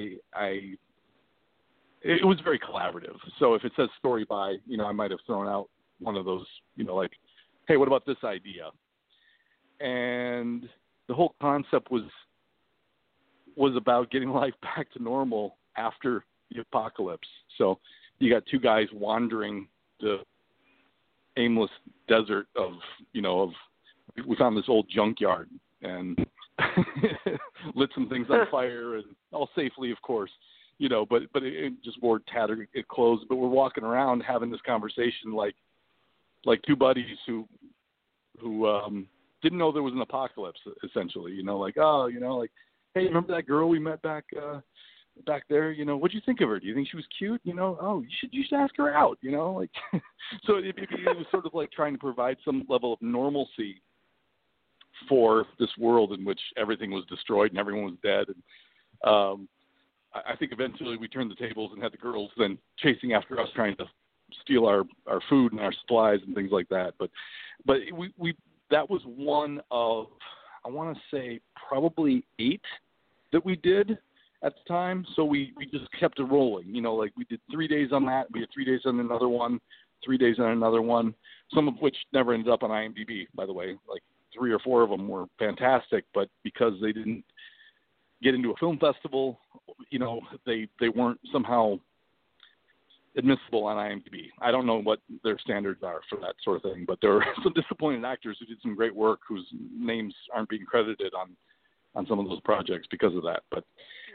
it was very collaborative. So if it says story by, I might have thrown out one of those, like, hey, what about this idea? And the whole concept was about getting life back to normal after the apocalypse. So you got two guys wandering the aimless desert of we found this old junkyard and lit some things on fire, and all safely, of course, but it just wore tattered clothes. But we're walking around having this conversation like two buddies who didn't know there was an apocalypse, essentially, like, hey, remember that girl we met back there? What'd you think of her? Do you think she was cute? Oh, you should ask her out. Like, so it was sort of like trying to provide some level of normalcy for this world in which everything was destroyed and everyone was dead. And I think eventually we turned the tables and had the girls then chasing after us, trying to steal our food and our supplies and things like that. But we that was one of, I want to say, probably 8 that we did at the time. So we just kept it rolling, like we did 3 days on that. We had 3 days on another one, 3 days on another one, some of which never ended up on IMDb, by the way. Like 3 or 4 of them were fantastic, but because they didn't get into a film festival, they weren't somehow admissible on IMDb. I don't know what their standards are for that sort of thing, but there are some disappointed actors who did some great work whose names aren't being credited on some of those projects because of that. But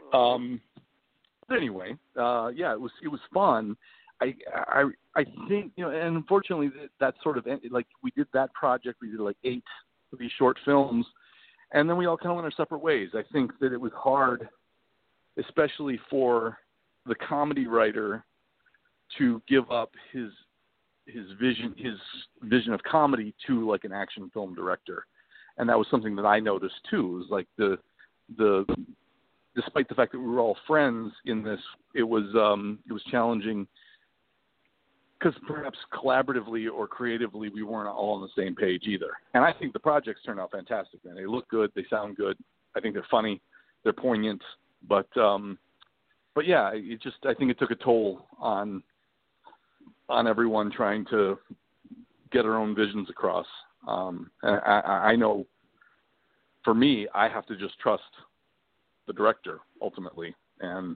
anyway, it was fun. I think, and unfortunately that sort of ended, like we did that project, we did like 8 of these short films, and then we all kind of went our separate ways. I think that it was hard, especially for the comedy writer, to give up his vision of comedy to like an action film director. And that was something that I noticed too. It was like the despite the fact that we were all friends in this, it was challenging because perhaps collaboratively or creatively we weren't all on the same page either. And I think the projects turned out fantastic, man. They look good, they sound good. I think they're funny, they're poignant, but yeah, I think it took a toll on everyone trying to get our own visions across. And I know for me, I have to just trust the director ultimately. And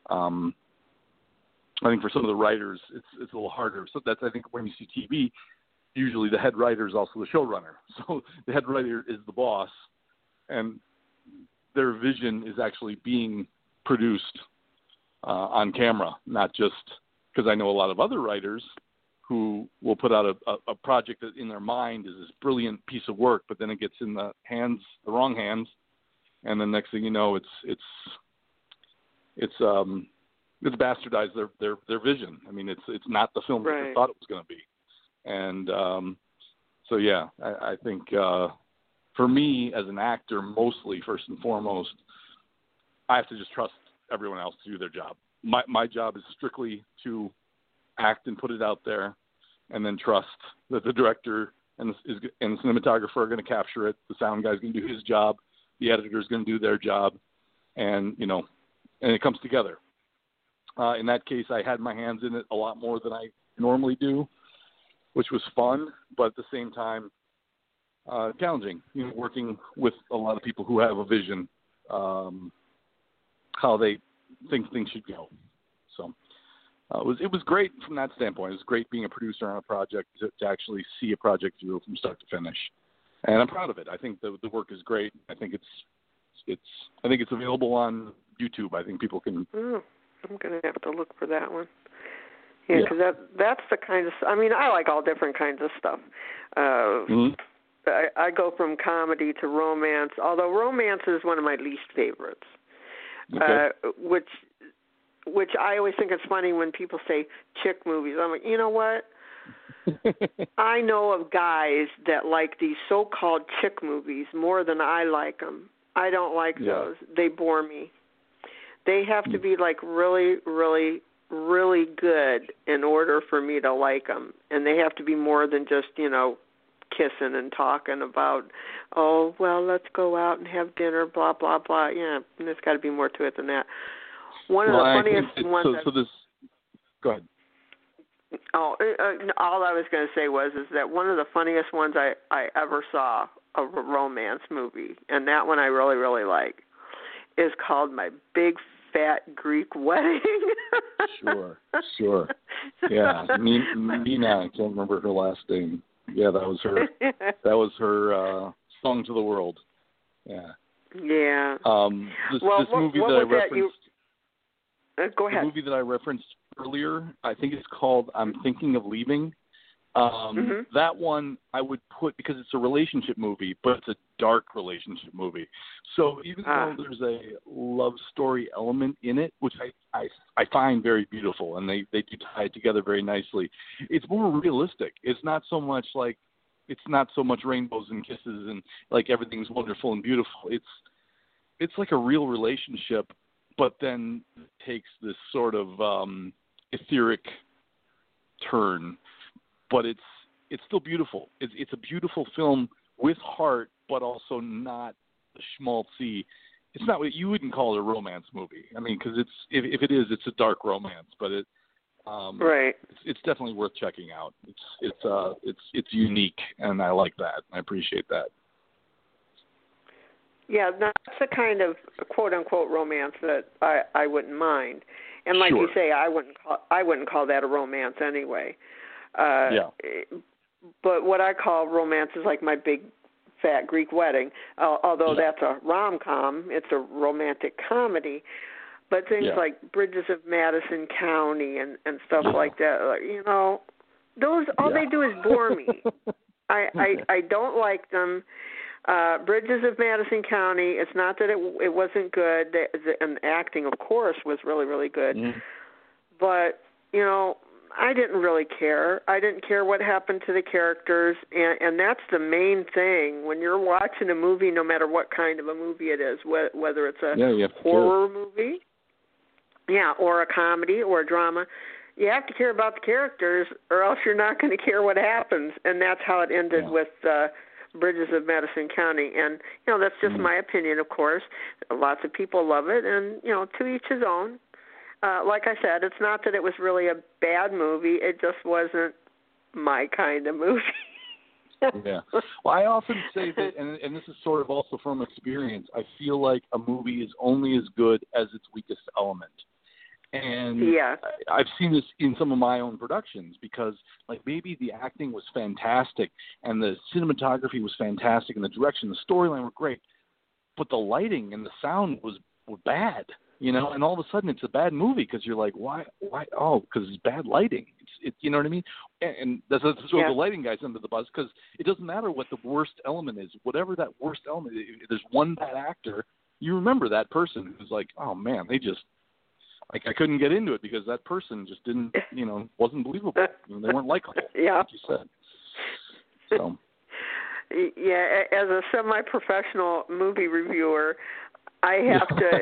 I think for some of the writers, it's a little harder. So that's, I think, when you see TV, usually the head writer is also the showrunner. So the head writer is the boss, and their vision is actually being produced on camera, not just because I know a lot of other writers who will put out a project that in their mind is this brilliant piece of work, but then it gets in the wrong hands, and then next thing you know, it's bastardized their vision. I mean, it's not the film that they thought it was going to be, and so yeah, I think for me as an actor, mostly first and foremost, I have to just trust everyone else to do their job. My job is strictly to act and put it out there, and then trust that the director and the cinematographer are going to capture it. The sound guy's going to do his job. The editor's going to do their job, and it comes together. In that case, I had my hands in it a lot more than I normally do, which was fun, but at the same time, challenging. Working with a lot of people who have a vision, how they think things should go. So it was great from that standpoint. It was great being a producer on a project to actually see a project through from start to finish, and I'm proud of it. I think the work is great. I think it's available on YouTube. I think people can. I'm going to have to look for that one. Yeah, because that's the kind of. I mean, I like all different kinds of stuff. I go from comedy to romance, although romance is one of my least favorites. Okay. Which I always think it's funny when people say chick movies. I'm like, you know what? I know of guys that like these so-called chick movies more than I like them. I don't like those. They bore me. They have to be like really, really, really good in order for me to like them, and they have to be more than just kissing and talking about, oh, well, let's go out and have dinner, blah, blah, blah. Yeah, and there's got to be more to it than that. One of the funniest ones. Go ahead. Oh, all I was going to say is that one of the funniest ones I ever saw, a romance movie, and that one I really, really like, is called My Big Fat Greek Wedding. Sure. Yeah, Nina, I can't remember her last name. Yeah, that was her. That was her song to the world. Yeah. Yeah. This movie that I referenced. Go ahead. The movie that I referenced earlier, I think it's called I'm Thinking of Leaving. That one I would put, because it's a relationship movie, but it's a dark relationship movie. So even though there's a love story element in it, which I find very beautiful, and they do tie it together very nicely, it's more realistic. It's not so much rainbows and kisses and like everything's wonderful and beautiful. It's like a real relationship, but then it takes this sort of etheric turn. But it's still beautiful. It's a beautiful film with heart, but also not schmaltzy. It's not what you wouldn't call it a romance movie. I mean, because if it is, it's a dark romance. But right. It's definitely worth checking out. It's unique, and I like that. I appreciate that. Yeah, that's the kind of quote unquote romance that I wouldn't mind. And like you say, I wouldn't call that a romance anyway. But what I call romance is like My Big Fat Greek Wedding, although that's a rom-com, it's a romantic comedy. But things like Bridges of Madison County and stuff like that, those they do is bore me. I don't like them. Bridges of Madison County, it's not that it wasn't good, and the acting, of course, was really, really good. But, I didn't really care. I didn't care what happened to the characters, and that's the main thing. When you're watching a movie, no matter what kind of a movie it is, whether it's a horror movie, or a comedy or a drama, you have to care about the characters, or else you're not going to care what happens. And that's how it ended with Bridges of Madison County. And, that's just my opinion, of course. Lots of people love it, and, to each his own. Like I said, it's not that it was really a bad movie. It just wasn't my kind of movie. Yeah. Well, I often say that, and this is sort of also from experience, I feel like a movie is only as good as its weakest element. And I've seen this in some of my own productions, because like maybe the acting was fantastic and the cinematography was fantastic and the direction, the storyline were great, but the lighting and the sound were bad. And all of a sudden it's a bad movie because you're like, why? Oh, because it's bad lighting. It's you know what I mean? And that's throw the lighting guys under the bus, because it doesn't matter what the worst element is. Whatever that worst element is, if there's one bad actor, you remember that person who's like, oh man, they just, like, I couldn't get into it because that person just didn't, wasn't believable. They weren't likable, like you said. So. Yeah, as a semi-professional movie reviewer, I have to...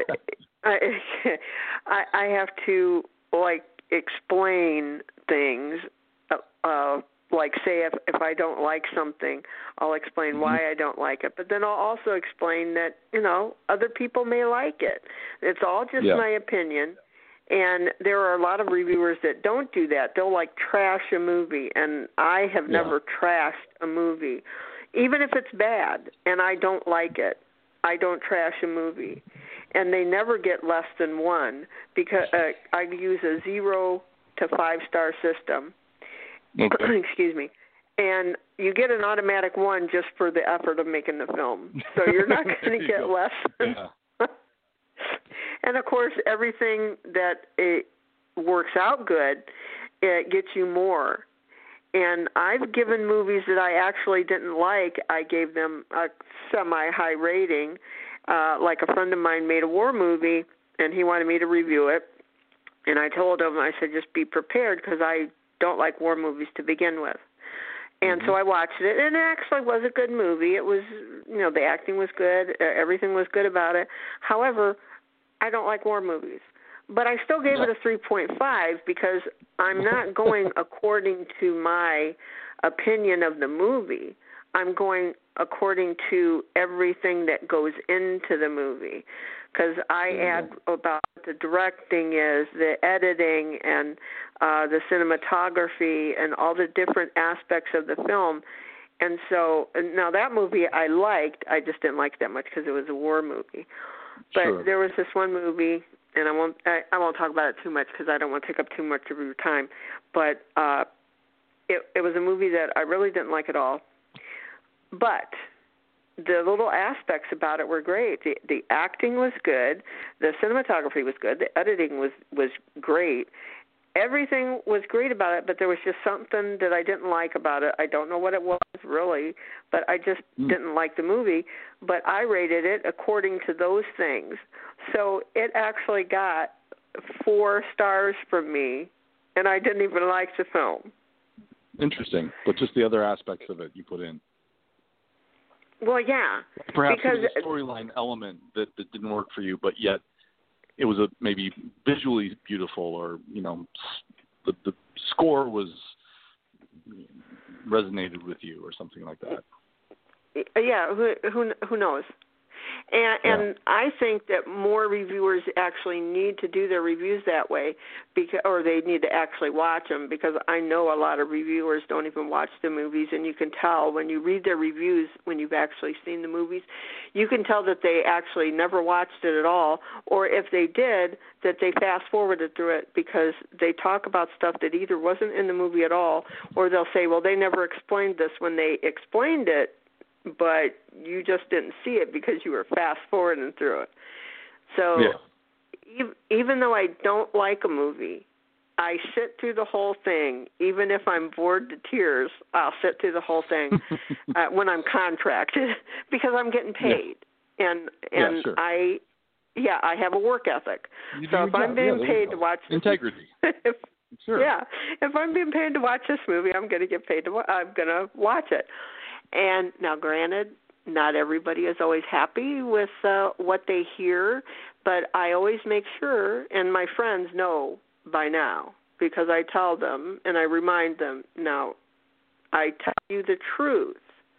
I have to explain things, like say if I don't like something, I'll explain why I don't like it. But then I'll also explain that other people may like it. It's all just my opinion, and there are a lot of reviewers that don't do that. They'll trash a movie, and I have never trashed a movie, even if it's bad and I don't like it. I don't trash a movie. And they never get less than 1, because I use a 0 to 5-star system. Okay. Excuse me. And you get an automatic 1 just for the effort of making the film. So you're not going to get less. And, of course, everything that it works out good, it gets you more. And I've given movies that I actually didn't like, I gave them a semi-high rating. Like a friend of mine made a war movie, and he wanted me to review it. And I told him, I said, just be prepared, because I don't like war movies to begin with. And so I watched it, and it actually was a good movie. It was, the acting was good. Everything was good about it. However, I don't like war movies. But I still gave it a 3.5, because I'm not going according to my opinion of the movie. I'm going according to everything that goes into the movie, because I add about the directing is, the editing, and the cinematography, and all the different aspects of the film. And so now that movie I liked, I just didn't like that much because it was a war movie. But there was this one movie, and I won't talk about it too much because I don't want to take up too much of your time. But it was a movie that I really didn't like at all. But the little aspects about it were great. The acting was good. The cinematography was good. The editing was great. Everything was great about it, but there was just something that I didn't like about it. I don't know what it was really, but I just didn't like the movie. But I rated it according to those things. So it actually got 4 stars from me, and I didn't even like the film. Interesting. But just the other aspects of it you put in. Well, yeah. Perhaps it was a storyline element that didn't work for you, but yet it was maybe visually beautiful, or the score was resonated with you, or something like that. Yeah, who knows? And I think that more reviewers actually need to do their reviews that way, or they need to actually watch them, because I know a lot of reviewers don't even watch the movies, and you can tell when you read their reviews, when you've actually seen the movies, you can tell that they actually never watched it at all, or if they did, that they fast-forwarded through it because they talk about stuff that either wasn't in the movie at all, or they'll say, well, they never explained this when they explained it, but you just didn't see it because you were fast-forwarding through it. So even though I don't like a movie, I sit through the whole thing. Even if I'm bored to tears, I'll sit through the whole thing when I'm contracted because I'm getting paid. Yeah. And sure. I have a work ethic. So if I'm being paid to watch this, integrity. Sure. Yeah, if I'm being paid to watch this movie, I'm going to get paid I'm going to watch it. And now, granted, not everybody is always happy with what they hear, but I always make sure, and my friends know by now, because I tell them and I remind them, now, I tell you the truth.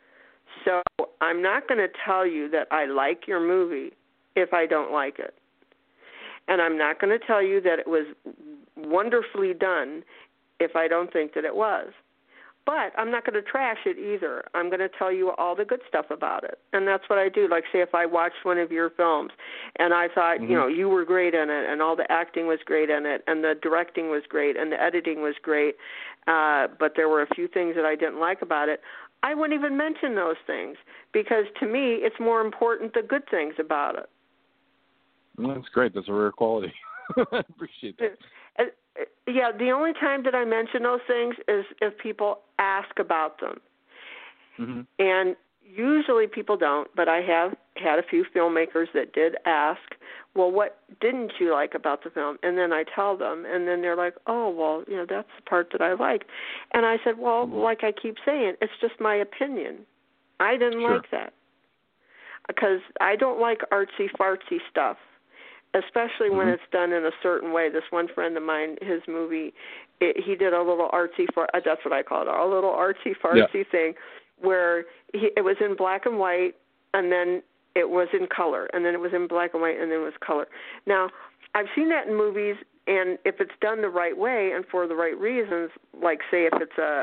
So I'm not going to tell you that I like your movie if I don't like it. And I'm not going to tell you that it was wonderfully done if I don't think that it was. But I'm not going to trash it either. I'm going to tell you all the good stuff about it. And that's what I do. Like, say, if I watched one of your films and I thought, you were great in it and all the acting was great in it and the directing was great and the editing was great, but there were a few things that I didn't like about it, I wouldn't even mention those things because, to me, it's more important the good things about it. Well, that's great. That's a rare quality. I appreciate that. Yeah, the only time that I mention those things is if people ask about them. Mm-hmm. And usually people don't, but I have had a few filmmakers that did ask, well, what didn't you like about the film? And then I tell them, and then they're like, oh, well, that's the part that I like. And I said, well, like I keep saying, it's just my opinion. I didn't like that because I don't like artsy-fartsy stuff. Especially when it's done in a certain way. This one friend of mine, his movie, he did a little that's what I call it, a little artsy-fartsy thing where it was in black and white, and then it was in color, and then it was in black and white, and then it was color. Now, I've seen that in movies, and if it's done the right way and for the right reasons, like, say, if it's a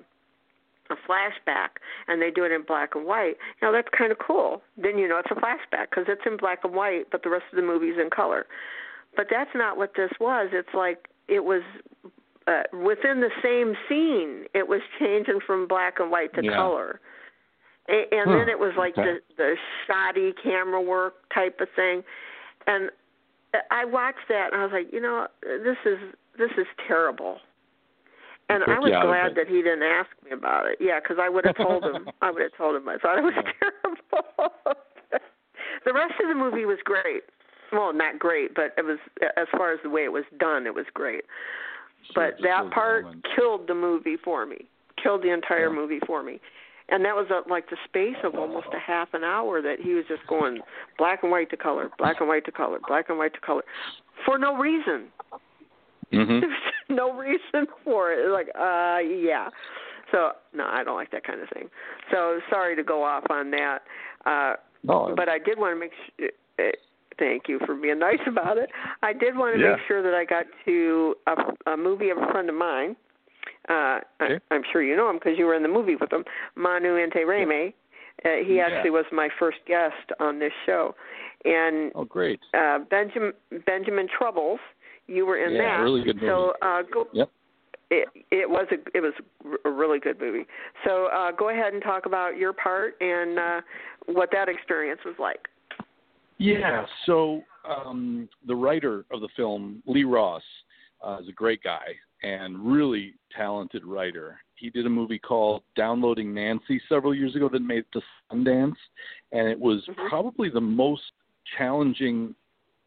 flashback and they do it in black and white, that's kind of cool. Then it's a flashback because it's in black and white, but the rest of the movie's in color. But that's not what this was. It's like it was within the same scene. It was changing from black and white to color. And then it was like the shoddy camera work type of thing. And I watched that and I was like, this is terrible. And I was glad that he didn't ask me about it. Yeah, because I would have told him. I thought it was terrible. The rest of the movie was great. Well, not great, but it was, as far as the way it was done, it was great. Sure, but that part killed the movie for me. Killed the entire movie for me. And that was like the space of almost a half an hour that he was just going black and white to color, black and white to color, black and white to color, for no reason. Mm-hmm. There's no reason for it. Like, So, no, I don't like that kind of thing. So, sorry to go off on that. No, but I did want to make sure, thank you for being nice about it. I did want to make sure that I got to a movie of a friend of mine. Okay. I'm sure you know him because you were in the movie with him, Manu Inti-Raymi. He actually was my first guest on this show. And oh, great. Benjamin Troubles, you were in that. Yeah, really good movie. So it was a really good movie. So go ahead and talk about your part and what that experience was like. Yeah, so the writer of the film, Lee Ross, is a great guy and really talented writer. He did a movie called Downloading Nancy several years ago that made it to Sundance, and it was probably the most challenging,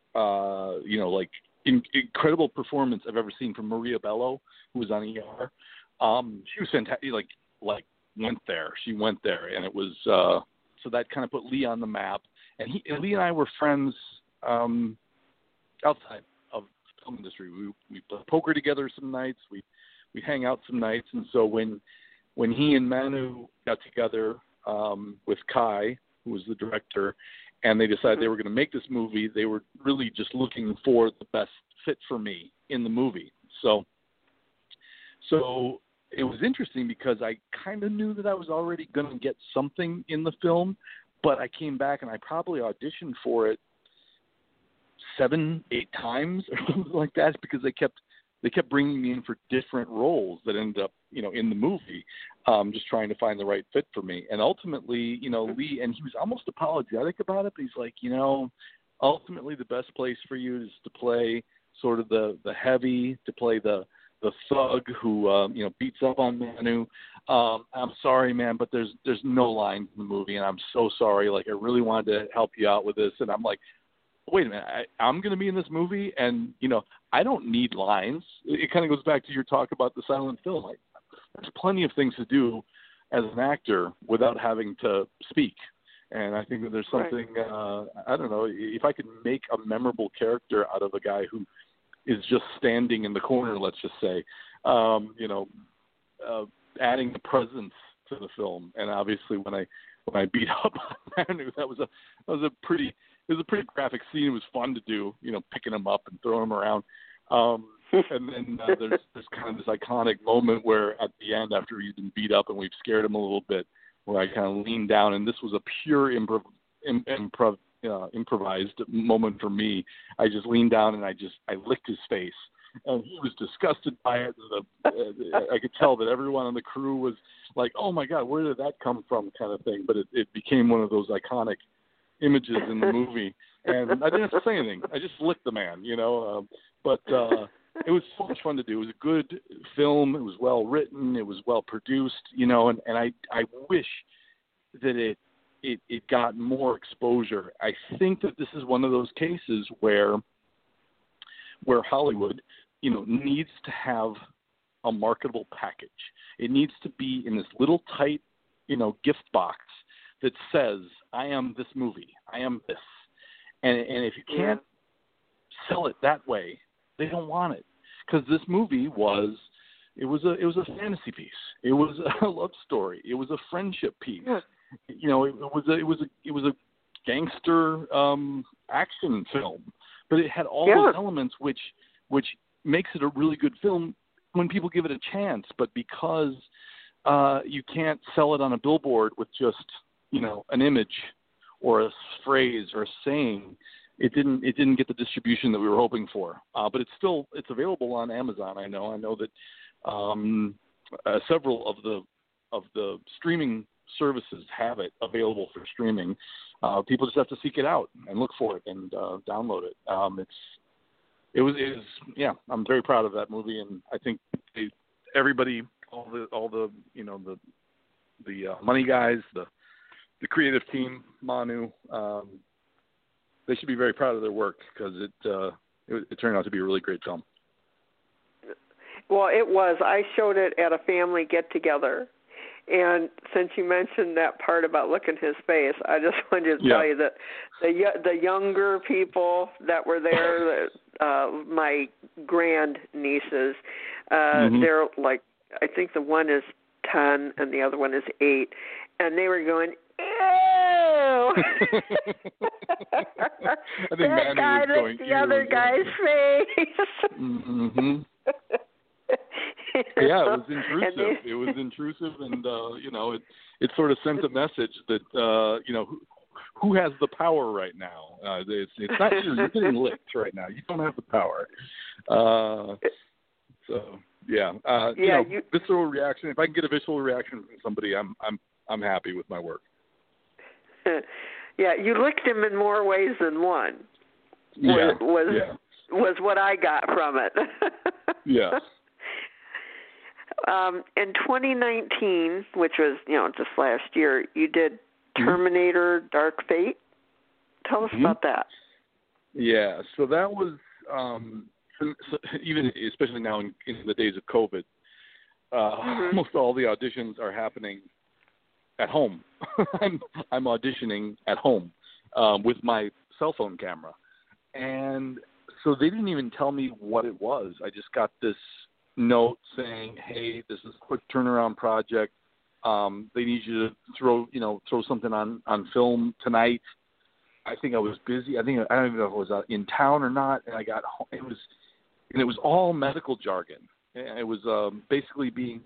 incredible performance I've ever seen from Maria Bello, who was on ER. She was fantastic. She went there, and it was so that kind of put Lee on the map. And Lee and I were friends outside of the film industry. We play poker together some nights. We hang out some nights. And so when he and Manu got together with Kai, who was the director, and they decided they were going to make this movie, they were really just looking for the best fit for me in the movie. So it was interesting because I kind of knew that I was already going to get something in the film, but I came back and I probably auditioned for it 7-8 times or something like that because they kept bringing me in for different roles that ended up, in the movie, just trying to find the right fit for me. And ultimately, Lee, and he was almost apologetic about it, but he's like, ultimately the best place for you is to play sort of the heavy, to play the thug who, beats up on Manu. I'm sorry, man, but there's no lines in the movie, and I'm so sorry. Like, I really wanted to help you out with this. And I'm like, wait a minute, I'm going to be in this movie, and, I don't need lines. It kind of goes back to your talk about the silent film. Like, there's plenty of things to do as an actor without having to speak. And I think that there's something, I don't know, if I could make a memorable character out of a guy who is just standing in the corner, let's just say, adding the presence to the film. And obviously when I beat up on Manu, that was a pretty graphic scene. It was fun to do, picking him up and throwing him around. And then there's kind of this iconic moment where at the end, after he's been beat up and we've scared him a little bit, where I kind of leaned down, and this was a pure improvised moment for me. I just leaned down and I licked his face, and he was disgusted by it. I could tell that everyone on the crew was like, "Oh my God, where did that come from?" kind of thing. But it became one of those iconic images in the movie, and I didn't have to say anything. I just licked the man, But it was so much fun to do. It was a good film. It was well written. It was well produced, and I wish that it got more exposure. I think that this is one of those cases where Hollywood, needs to have a marketable package. It needs to be in this little tight, gift box that says, I am this movie. I am this. And if you can't sell it that way, they don't want it. Because this movie was a fantasy piece. It was a love story. It was a friendship piece. Yeah. It was a gangster action film, but it had all those elements which makes it a really good film when people give it a chance. But because you can't sell it on a billboard with just an image or a phrase or a saying, it didn't get the distribution that we were hoping for. But it's available on Amazon. I know that several of the streaming services have it available for streaming. People just have to seek it out and look for it and download it. I'm very proud of that movie, and I think everybody, all the money guys, the creative team, Manu, they should be very proud of their work because it turned out to be a really great film. Well, it was. I showed it at a family get-together, and since you mentioned that part about looking his face, I just wanted to tell you that the younger people that were there, my grand nieces, they're like, I think the one is 10 and the other one is 8, and they were going, ew. I think that Manny guy was going, licked the other guy's face. Mm-hmm. Yeah, it was intrusive. It was intrusive, and it sort of sent a message that who has the power right now? It's not you. You're getting licked right now. You don't have the power. Visceral reaction. If I can get a visceral reaction from somebody, I'm happy with my work. Yeah, you licked him in more ways than one. Yeah, was what I got from it. Yeah. In 2019, which was just last year, you did Terminator: Dark Fate. Tell us about that. Yeah, so that was even especially now in the days of COVID, almost all the auditions are happening at home. I'm auditioning at home with my cell phone camera, and so they didn't even tell me what it was. I just got this note saying, "Hey, this is a quick turnaround project. They need you to throw something on film tonight." I think I was busy. I don't even know if I was in town or not. And I got home. It was all medical jargon. It was basically being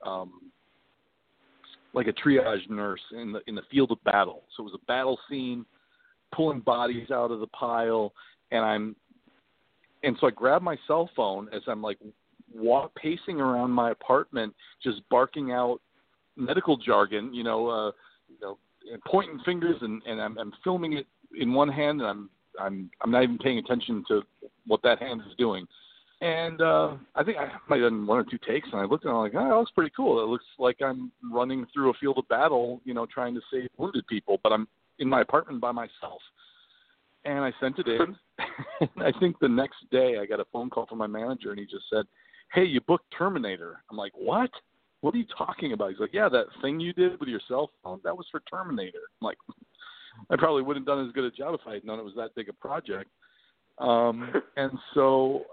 like a triage nurse in the field of battle. So it was a battle scene, pulling bodies out of the pile, and so I grabbed my cell phone as I'm like pacing around my apartment, just barking out medical jargon, and pointing fingers, and I'm filming it in one hand, and I'm not even paying attention to what that hand is doing. And I think I might have done one or two takes, and I looked and I'm like, oh, that looks pretty cool. It looks like I'm running through a field of battle, trying to save wounded people, but I'm in my apartment by myself. And I sent it in. I think the next day I got a phone call from my manager, and he just said, "Hey, you booked Terminator." I'm like, "What? What are you talking about?" He's like, "Yeah, that thing you did with your cell phone, that was for Terminator." I'm like, I probably wouldn't have done as good a job if I had known it was that big a project. And so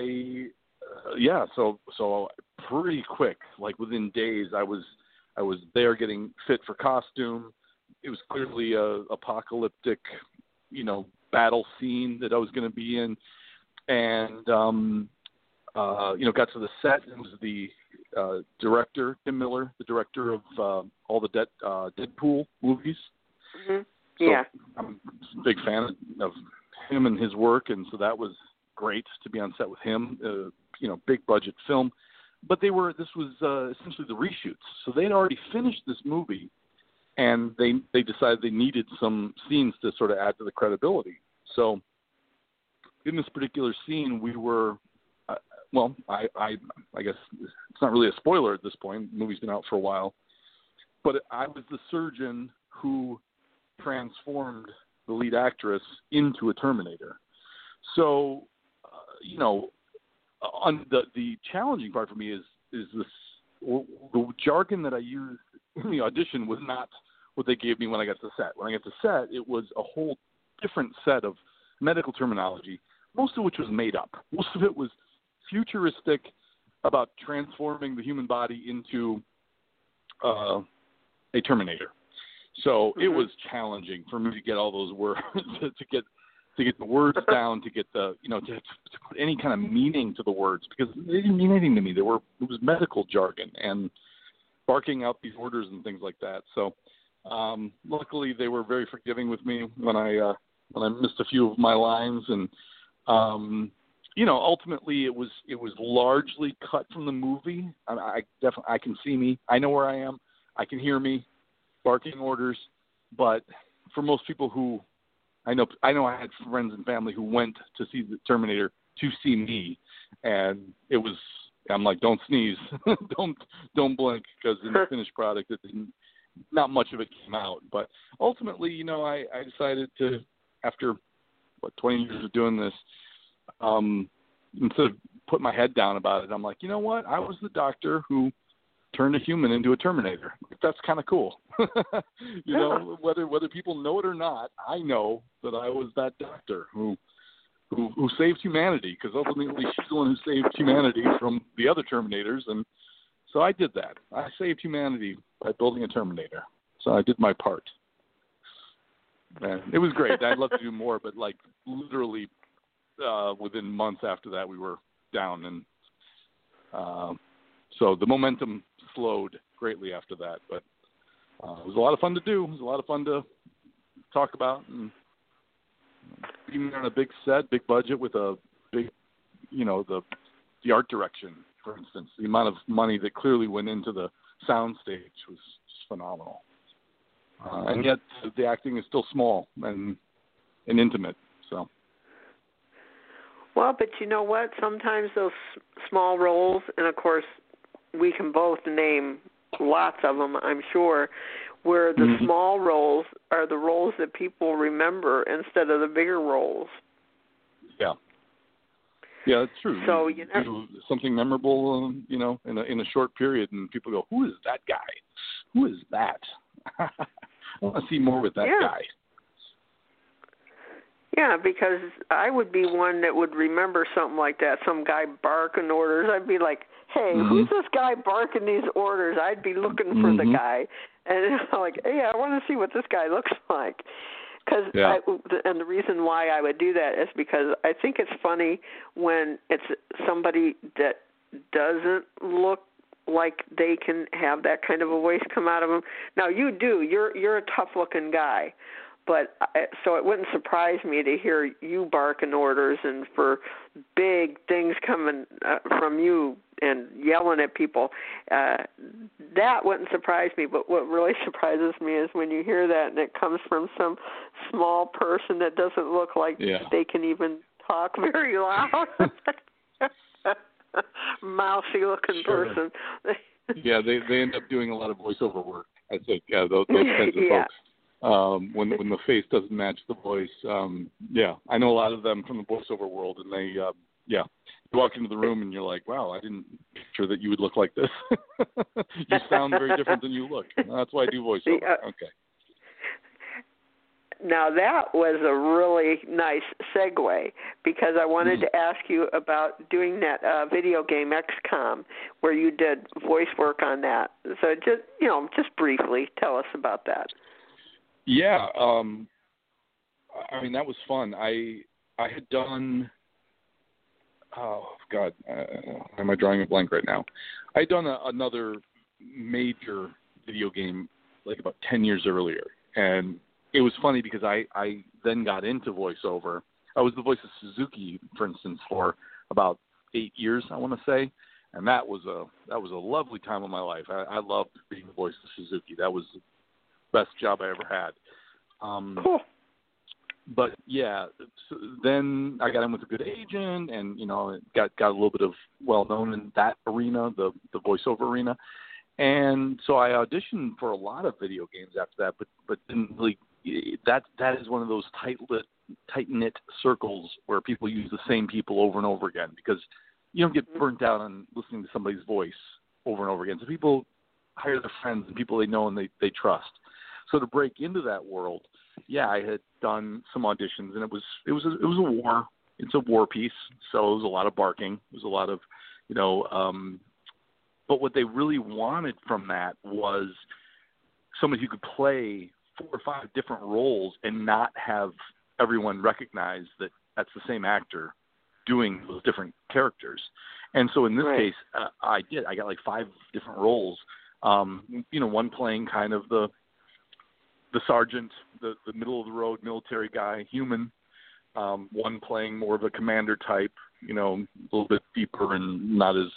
so pretty quick, like within days, I was there getting fit for costume. It was clearly a apocalyptic, battle scene that I was going to be in, and got to the set. It was the director, Tim Miller, the director of all the Deadpool movies. Mm-hmm. So yeah, I'm a big fan of him and his work, and so that was great to be on set with him. Big budget film, but this was essentially the reshoots. So they had already finished this movie, and they decided they needed some scenes to sort of add to the credibility. So in this particular scene, we were, I guess it's not really a spoiler at this point. The movie's been out for a while, but I was the surgeon who transformed the lead actress into a Terminator. So, on the challenging part for me is this, the jargon that I used in the audition was not what they gave me when I got to set. When I got to set, it was a whole different set of medical terminology, most of which was made up. Most of it was futuristic about transforming the human body into a Terminator. So it was challenging for me to get all those words, to get the words down, to get the, to put any kind of meaning to the words, because they didn't mean anything to me. It was medical jargon and barking out these orders and things like that. So luckily they were very forgiving with me when I missed a few of my lines, and ultimately it was largely cut from the movie. I can see me. I know where I am. I can hear me barking orders, but for most people who I know I had friends and family who went to see the Terminator to see me, and I'm like, don't sneeze, don't blink, because in the finished product, not much of it came out. But ultimately, I decided to, after 20 years of doing this, instead of put my head down about it, I'm like, you know what? I was the doctor who turned a human into a Terminator. That's kind of cool. Whether people know it or not, I know that I was that doctor who saved humanity, because ultimately she's the one who saved humanity from the other Terminators. And So I did that. I saved humanity by building a Terminator. So I did my part. And it was great. I'd love to do more, but like literally within months after that, we were down. And so the momentum slowed greatly after that. But it was a lot of fun to do. It was a lot of fun to talk about. And being on a big set, big budget with a big, the art direction, for instance, the amount of money that clearly went into the sound stage was just phenomenal. And yet the acting is still small and intimate. So. Well, but you know what? Sometimes those small roles, and of course we can both name lots of them, I'm sure, where the small roles are the roles that people remember instead of the bigger roles. Yeah. Yeah, that's true. So you do something memorable, in a short period, and people go, "Who is that guy? Who is that?" I want to see more with that guy. Yeah, because I would be one that would remember something like that, some guy barking orders. I'd be like, hey, who's this guy barking these orders? I'd be looking for the guy. And I'm like, hey, I want to see what this guy looks like. And the reason why I would do that is because I think it's funny when it's somebody that doesn't look like they can have that kind of a voice come out of them. Now, you do. You're a tough-looking guy. But so it wouldn't surprise me to hear you barking orders and for big things coming from you and yelling at people. That wouldn't surprise me. But what really surprises me is when you hear that and it comes from some small person that doesn't look like they can even talk very loud. Mousy-looking person. Yeah, they end up doing a lot of voiceover work. I think those kinds of folks. When the face doesn't match the voice, I know a lot of them from the voiceover world, and they, you walk into the room and you're like, wow, I didn't picture that you would look like this. You sound very different than you look. That's why I do voiceover. Okay. Now that was a really nice segue because I wanted to ask you about doing that video game XCOM where you did voice work on that. So just briefly tell us about that. Yeah, I mean that was fun. I had done. Oh God, am I drawing a blank right now? I had done another major video game like about 10 years earlier, and it was funny because I then got into voiceover. I was the voice of Suzuki, for instance, for about 8 years, I want to say, and that was a lovely time of my life. I loved being the voice of Suzuki. That was best job I ever had. Cool. But yeah, so then I got in with a good agent, and got a little bit of well known in that arena, the voiceover arena, and so I auditioned for a lot of video games after that, but didn't really. That is one of those tight knit circles where people use the same people over and over again because you don't get burnt out on listening to somebody's voice over and over again. So people hire their friends and people they know and they trust. So to break into that world, I had done some auditions, and it was a war. It's a war piece, so it was a lot of barking. It was a lot of, but what they really wanted from that was somebody who could play 4 or 5 different roles and not have everyone recognize that that's the same actor doing those different characters. And so in this case, I did. I got like 5 different roles. One playing kind of the sergeant, the middle of the road military guy, human. One playing more of a commander type, a little bit deeper and not as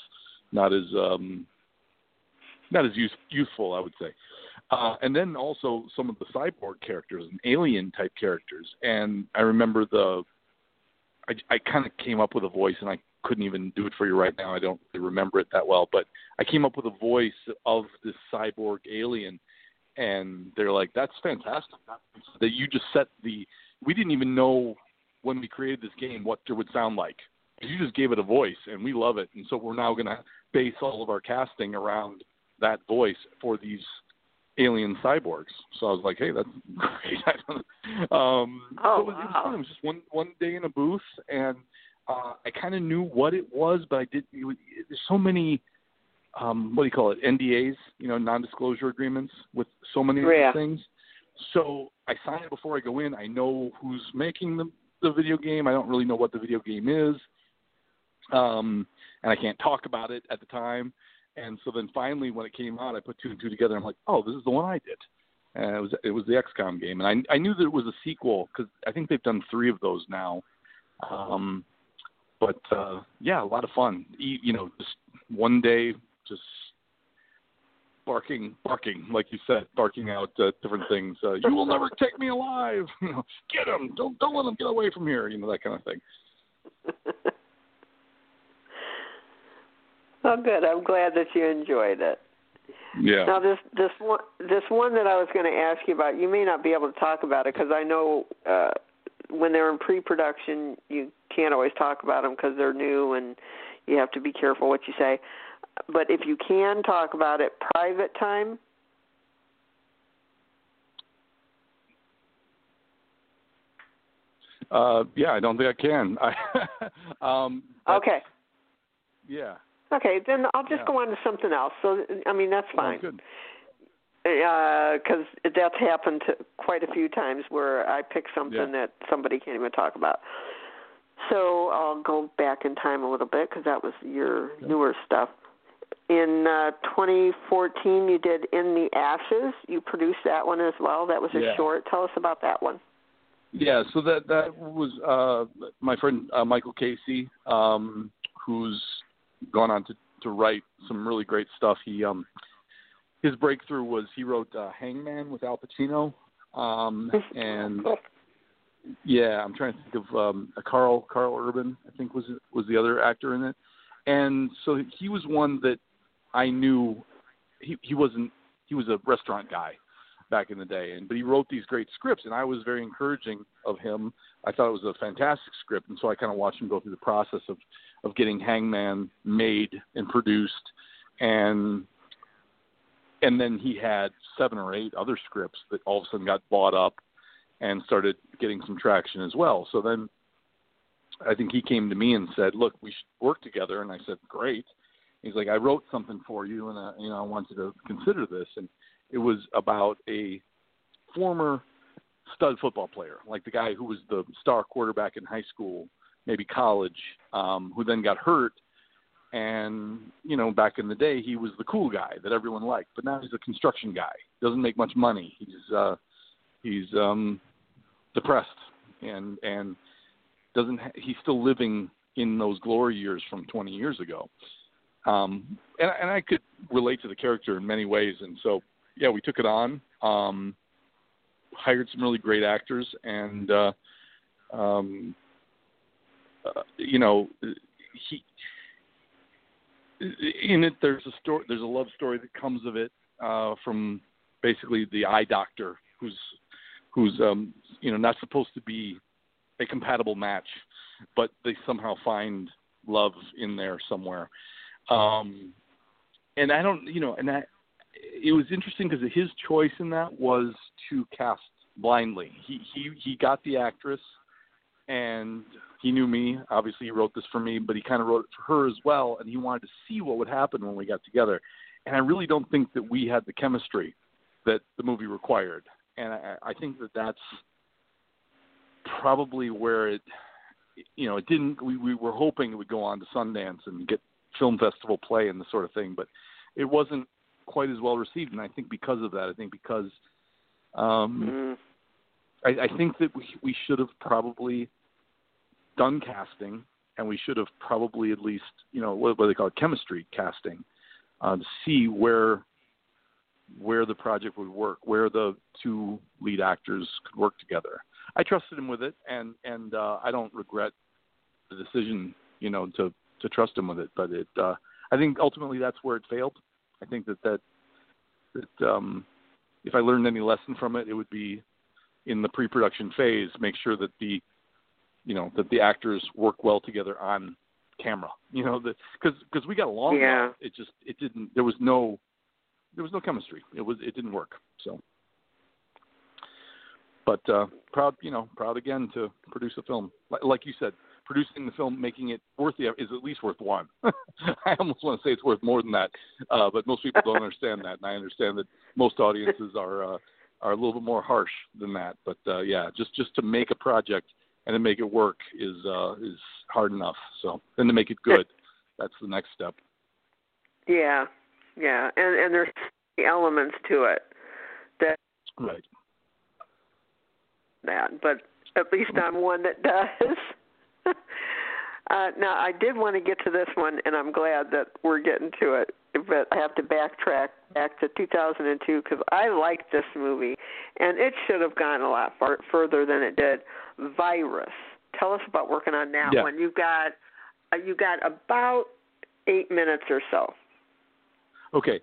youthful, I would say. And then also some of the cyborg characters and alien type characters. And I remember I kind of came up with a voice, and I couldn't even do it for you right now. I don't really remember it that well, but I came up with a voice of this cyborg alien. And they're like, that's fantastic. That you just set we didn't even know when we created this game what it would sound like. You just gave it a voice, and we love it. And so we're now going to base all of our casting around that voice for these alien cyborgs. So I was like, hey, that's great. So it was fun. It was just one day in a booth, and I kind of knew what it was, but I didn't. There's so many what do you call it, NDAs, non-disclosure agreements with so many of Yeah. these things. So I sign it before I go in. I know who's making the video game. I don't really know what the video game is. And I can't talk about it at the time. And so then finally when it came out, I put 2 and 2 together. I'm like, oh, this is the one I did. And it was the XCOM game. And I knew that it was a sequel because I think they've done 3 of those now. But yeah, a lot of fun. Just one day, just barking, like you said, barking out different things. You will never take me alive. Get him! Don't let him get away from here. That kind of thing. Oh, good. I'm glad that you enjoyed it. Yeah. Now, this one that I was going to ask you about, you may not be able to talk about it because I know when they're in pre-production, you can't always talk about them because they're new and you have to be careful what you say. But if you can talk about it, Private Time. Yeah, I don't think I can. Okay. Yeah. Okay, then I'll just go on to something else. So, that's fine. Oh, good. Because that's happened quite a few times where I pick something that somebody can't even talk about. So I'll go back in time a little bit because that was your newer stuff. In 2014, you did In the Ashes. You produced that one as well. That was a short. Tell us about that one. Yeah, so that was my friend Michael Casey, who's gone on to write some really great stuff. He his breakthrough was he wrote Hangman with Al Pacino, and yeah, I'm trying to think of Carl Urban, I think was the other actor in it, and so he was one that I knew. He was a restaurant guy back in the day, but he wrote these great scripts, and I was very encouraging of him. I thought it was a fantastic script, and so I kind of watched him go through the process of getting Hangman made and produced, and then he had 7 or 8 other scripts that all of a sudden got bought up and started getting some traction as well. So then I think he came to me and said, look, we should work together, and I said, great. He's like, I wrote something for you, and I want you to consider this, and it was about a former stud football player, like the guy who was the star quarterback in high school, maybe college, who then got hurt. And, back in the day, he was the cool guy that everyone liked. But now he's a construction guy. Doesn't make much money. He's depressed and he's still living in those glory years from 20 years ago. And I could relate to the character in many ways. And so, yeah, we took it on, hired some really great actors, and, in it, there's a love story that comes of it, from basically the eye doctor who's not supposed to be a compatible match, but they somehow find love in there somewhere. And I don't, it was interesting because his choice in that was to cast blindly. He got the actress, and he knew me. Obviously, he wrote this for me, but he kind of wrote it for her as well, and he wanted to see what would happen when we got together. And I really don't think that we had the chemistry that the movie required. And I think that that's probably where it didn't. We were hoping it would go on to Sundance and get film festival play and the sort of thing, but it wasn't quite as well received. And I think because of that, I think that we should have probably done casting, and we should have probably at least, what do they call it, chemistry casting, to see where the project would work, where the 2 lead actors could work together. I trusted him with it, and I don't regret the decision, to trust him with it. But I think ultimately that's where it failed. I think that if I learned any lesson from it, it would be in the pre-production phase, make sure that the actors work well together on camera. Because we got along well. It didn't. There was no chemistry. It didn't work. So, but proud again to produce a film. Like you said, producing the film, making it worth the is at least worth one. I almost want to say it's worth more than that, but most people don't understand that, and I understand that most audiences are a little bit more harsh than that. But yeah, just to make a project and to make it work is hard enough. So then to make it good, that's the next step. Yeah, and there's elements to it that right. That, but at least I'm one that does. Now, I did want to get to this one, and I'm glad that we're getting to it, but I have to backtrack back to 2002 because I liked this movie, and it should have gone a lot further than it did. Virus. Tell us about working on that one. You got about 8 minutes or so. Okay.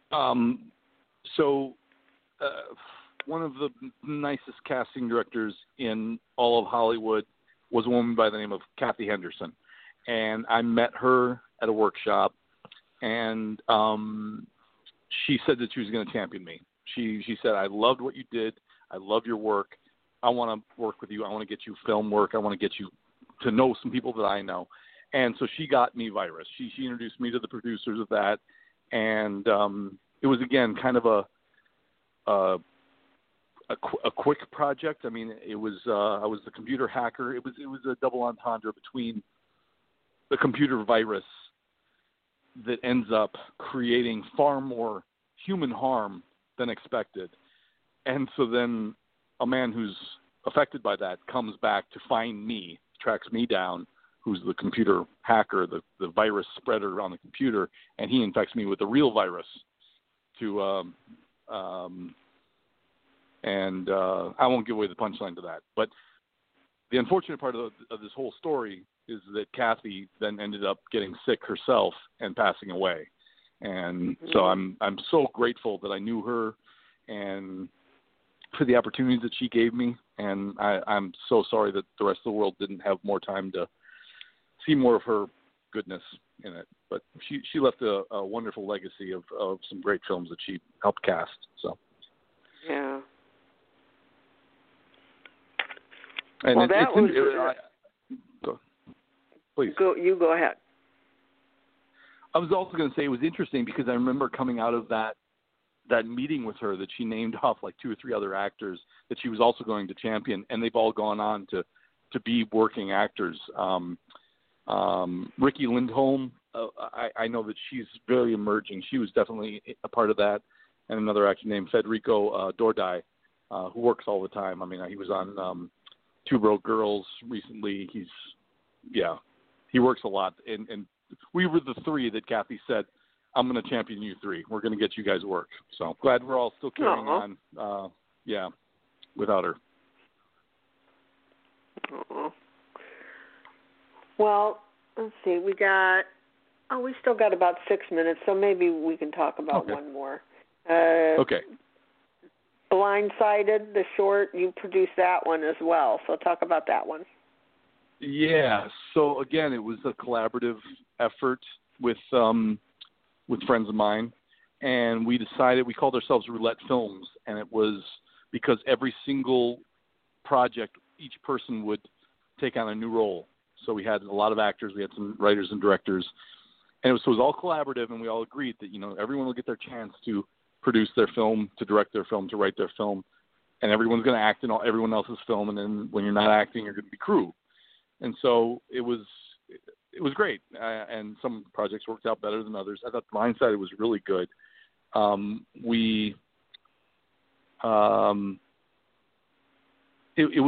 So one of the nicest casting directors in all of Hollywood was a woman by the name of Kathy Henderson. And I met her at a workshop, and she said that she was going to champion me. She said, I loved what you did. I love your work. I want to work with you. I want to get you film work. I want to get you to know some people that I know. And so she got me Virus. She introduced me to the producers of that. And it was, again, kind of a quick project. I mean, it was I was the computer hacker. It was a double entendre between the computer virus that ends up creating far more human harm than expected. And so then a man who's affected by that comes back to find me, tracks me down, who's the computer hacker, the virus spreader on the computer, and he infects me with the real virus to and I won't give away the punchline to that. But the unfortunate part of this whole story is that Kathy then ended up getting sick herself and passing away. And so I'm so grateful that I knew her and for the opportunities that she gave me. And I'm so sorry that the rest of the world didn't have more time to see more of her goodness in it. But she left a wonderful legacy of some great films that she helped cast. So yeah. And well, please. You go ahead. I was also going to say it was interesting because I remember coming out of that meeting with her that she named off like 2 or 3 other actors that she was also going to champion, and they've all gone on to be working actors. Ricky Lindholm, I know that she's very emerging. She was definitely a part of that. And another actor named Federico Dordai, who works all the time. I mean, he was on Two Broke Girls recently. He works a lot. And we were the 3 that Kathy said, I'm going to champion you 3. We're going to get you guys work. So glad we're all still carrying on. Without her. Well, let's see. We still got about 6 minutes, so maybe we can talk about one more. Okay. Blindsided, the short, you produced that one as well. So talk about that one. Yeah. So again, it was a collaborative effort with friends of mine, and we called ourselves Roulette Films, and it was because every single project, each person would take on a new role. So we had a lot of actors, we had some writers and directors, and it was all collaborative, and we all agreed that, everyone will get their chance to produce their film, to direct their film, to write their film, and everyone's going to act in everyone else's film, and then when you're not acting, you're going to be crew. And so it was great, and some projects worked out better than others. I thought Blindsided was really good. It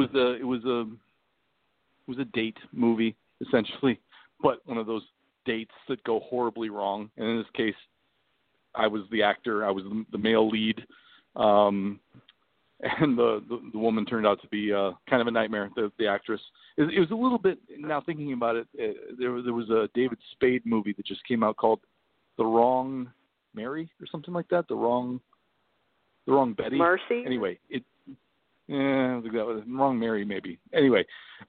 was a date movie essentially, but one of those dates that go horribly wrong. And in this case, I was the actor. I was the male lead, and the woman turned out to be kind of a nightmare. The actress. It was a little bit. Now thinking about it, there was a David Spade movie that just came out called The Wrong Mary or something like that. The Wrong Betty. Marcy. Anyway, I think that was Wrong Mary maybe. Anyway,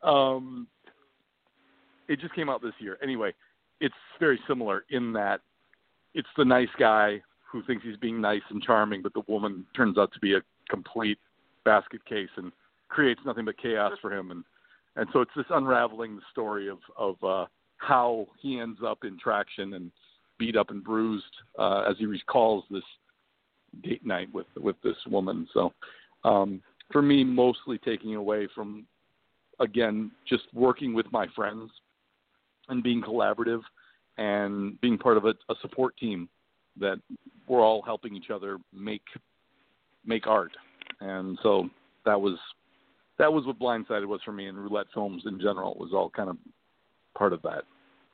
it just came out this year. Anyway, it's very similar in that it's the nice guy who thinks he's being nice and charming, but the woman turns out to be a complete basket case and creates nothing but chaos for him. And And so it's this unraveling the story of how he ends up in Traction and beat up and bruised as he recalls this date night with this woman. So for me, mostly taking away from, again, just working with my friends and being collaborative and being part of a support team that we're all helping each other make art. And so that was what Blindsided was for me, and Roulette Films in general was all kind of part of that.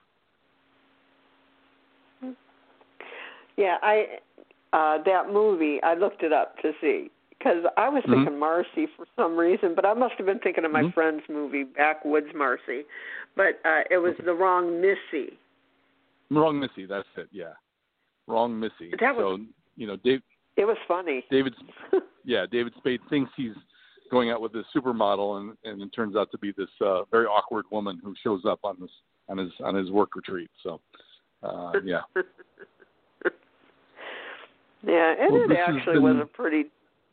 Yeah, that movie, I looked it up to see, because I was thinking Marcy for some reason, but I must have been thinking of my friend's movie, Backwoods Marcy. But it was The Wrong Missy. Wrong Missy, that's it, yeah. Wrong Missy. Dave. It was funny. David Spade thinks he's going out with this supermodel, and it turns out to be this very awkward woman who shows up on his work retreat. So, yeah. Yeah, and it actually was a pretty.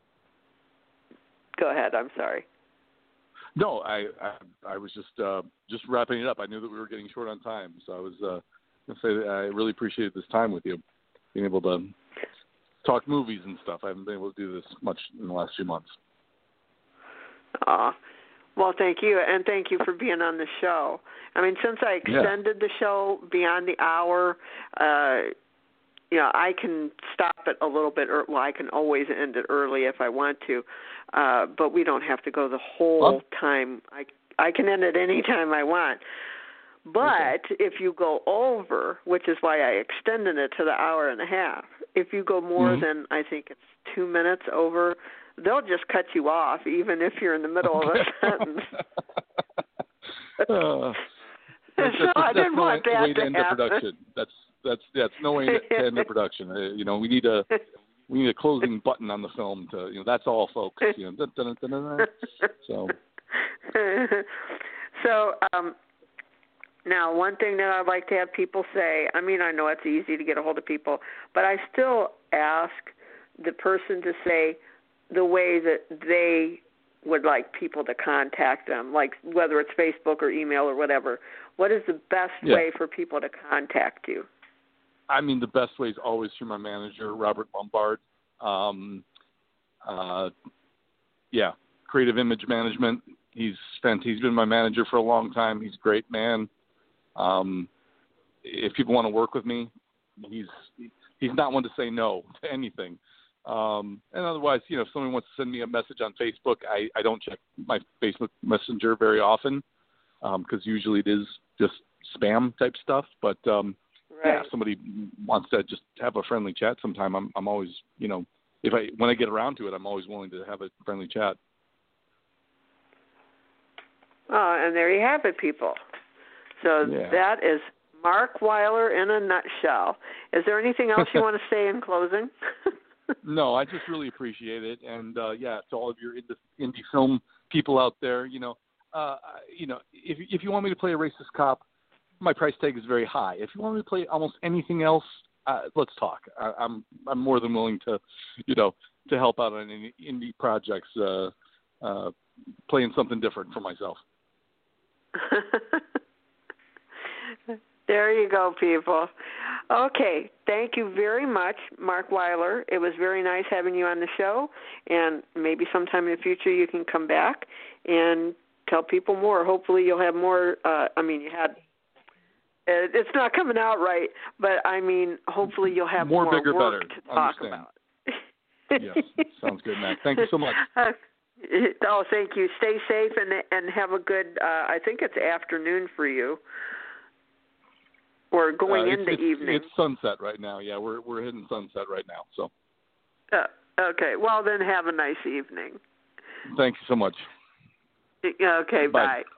Go ahead. I'm sorry. No, I was just wrapping it up. I knew that we were getting short on time, so I was going to say that I really appreciated this time with you, being able to talk movies and stuff. I haven't been able to do this much in the last few months. Well, thank you, and thank you for being on the show. I mean, since I extended the show beyond the hour, I can stop it a little bit. I can always end it early if I want to, but we don't have to go the whole time. I can end it any time I want. But if you go over, which is why I extended it to the hour and a half, if you go more than, I think it's 2 minutes over, they'll just cut you off, even if you're in the middle of a sentence. I didn't want that to happen. That's no way to end the production. We need a closing button on the film to, that's all, folks. So now, one thing that I'd like to have people say, I mean, I know it's easy to get a hold of people, but I still ask the person to say the way that they would like people to contact them, like whether it's Facebook or email or whatever. What is the best way for people to contact you? I mean, the best way is always through my manager, Robert Lombard. Creative Image Management. He's been my manager for a long time. He's a great man. If people want to work with me, he's not one to say no to anything. And otherwise, if someone wants to send me a message on Facebook, I don't check my Facebook Messenger very often because usually it is just spam type stuff. But if somebody wants to just have a friendly chat sometime, I'm always, when I get around to it, I'm always willing to have a friendly chat. Oh, and there you have it, people. So that is Mark Weiler in a nutshell. Is there anything else you want to say in closing? No, I just really appreciate it, and to all of your indie film people out there, if you want me to play a racist cop, my price tag is very high. If you want me to play almost anything else, let's talk. I'm more than willing to, to help out on any indie projects, playing something different for myself. There you go, people. Okay, thank you very much, Mark Weiler. It was very nice having you on the show, and maybe sometime in the future you can come back and tell people more. Hopefully you'll have more, it's not coming out right, but hopefully you'll have more bigger, work better. to talk about. Yes, sounds good, Mac. Thank you so much. Oh, thank you. Stay safe and have a good, I think it's afternoon for you. Or going into evening. It's sunset right now. Yeah, we're hitting sunset right now. So. Okay. Well, then have a nice evening. Thank you so much. Okay. Bye.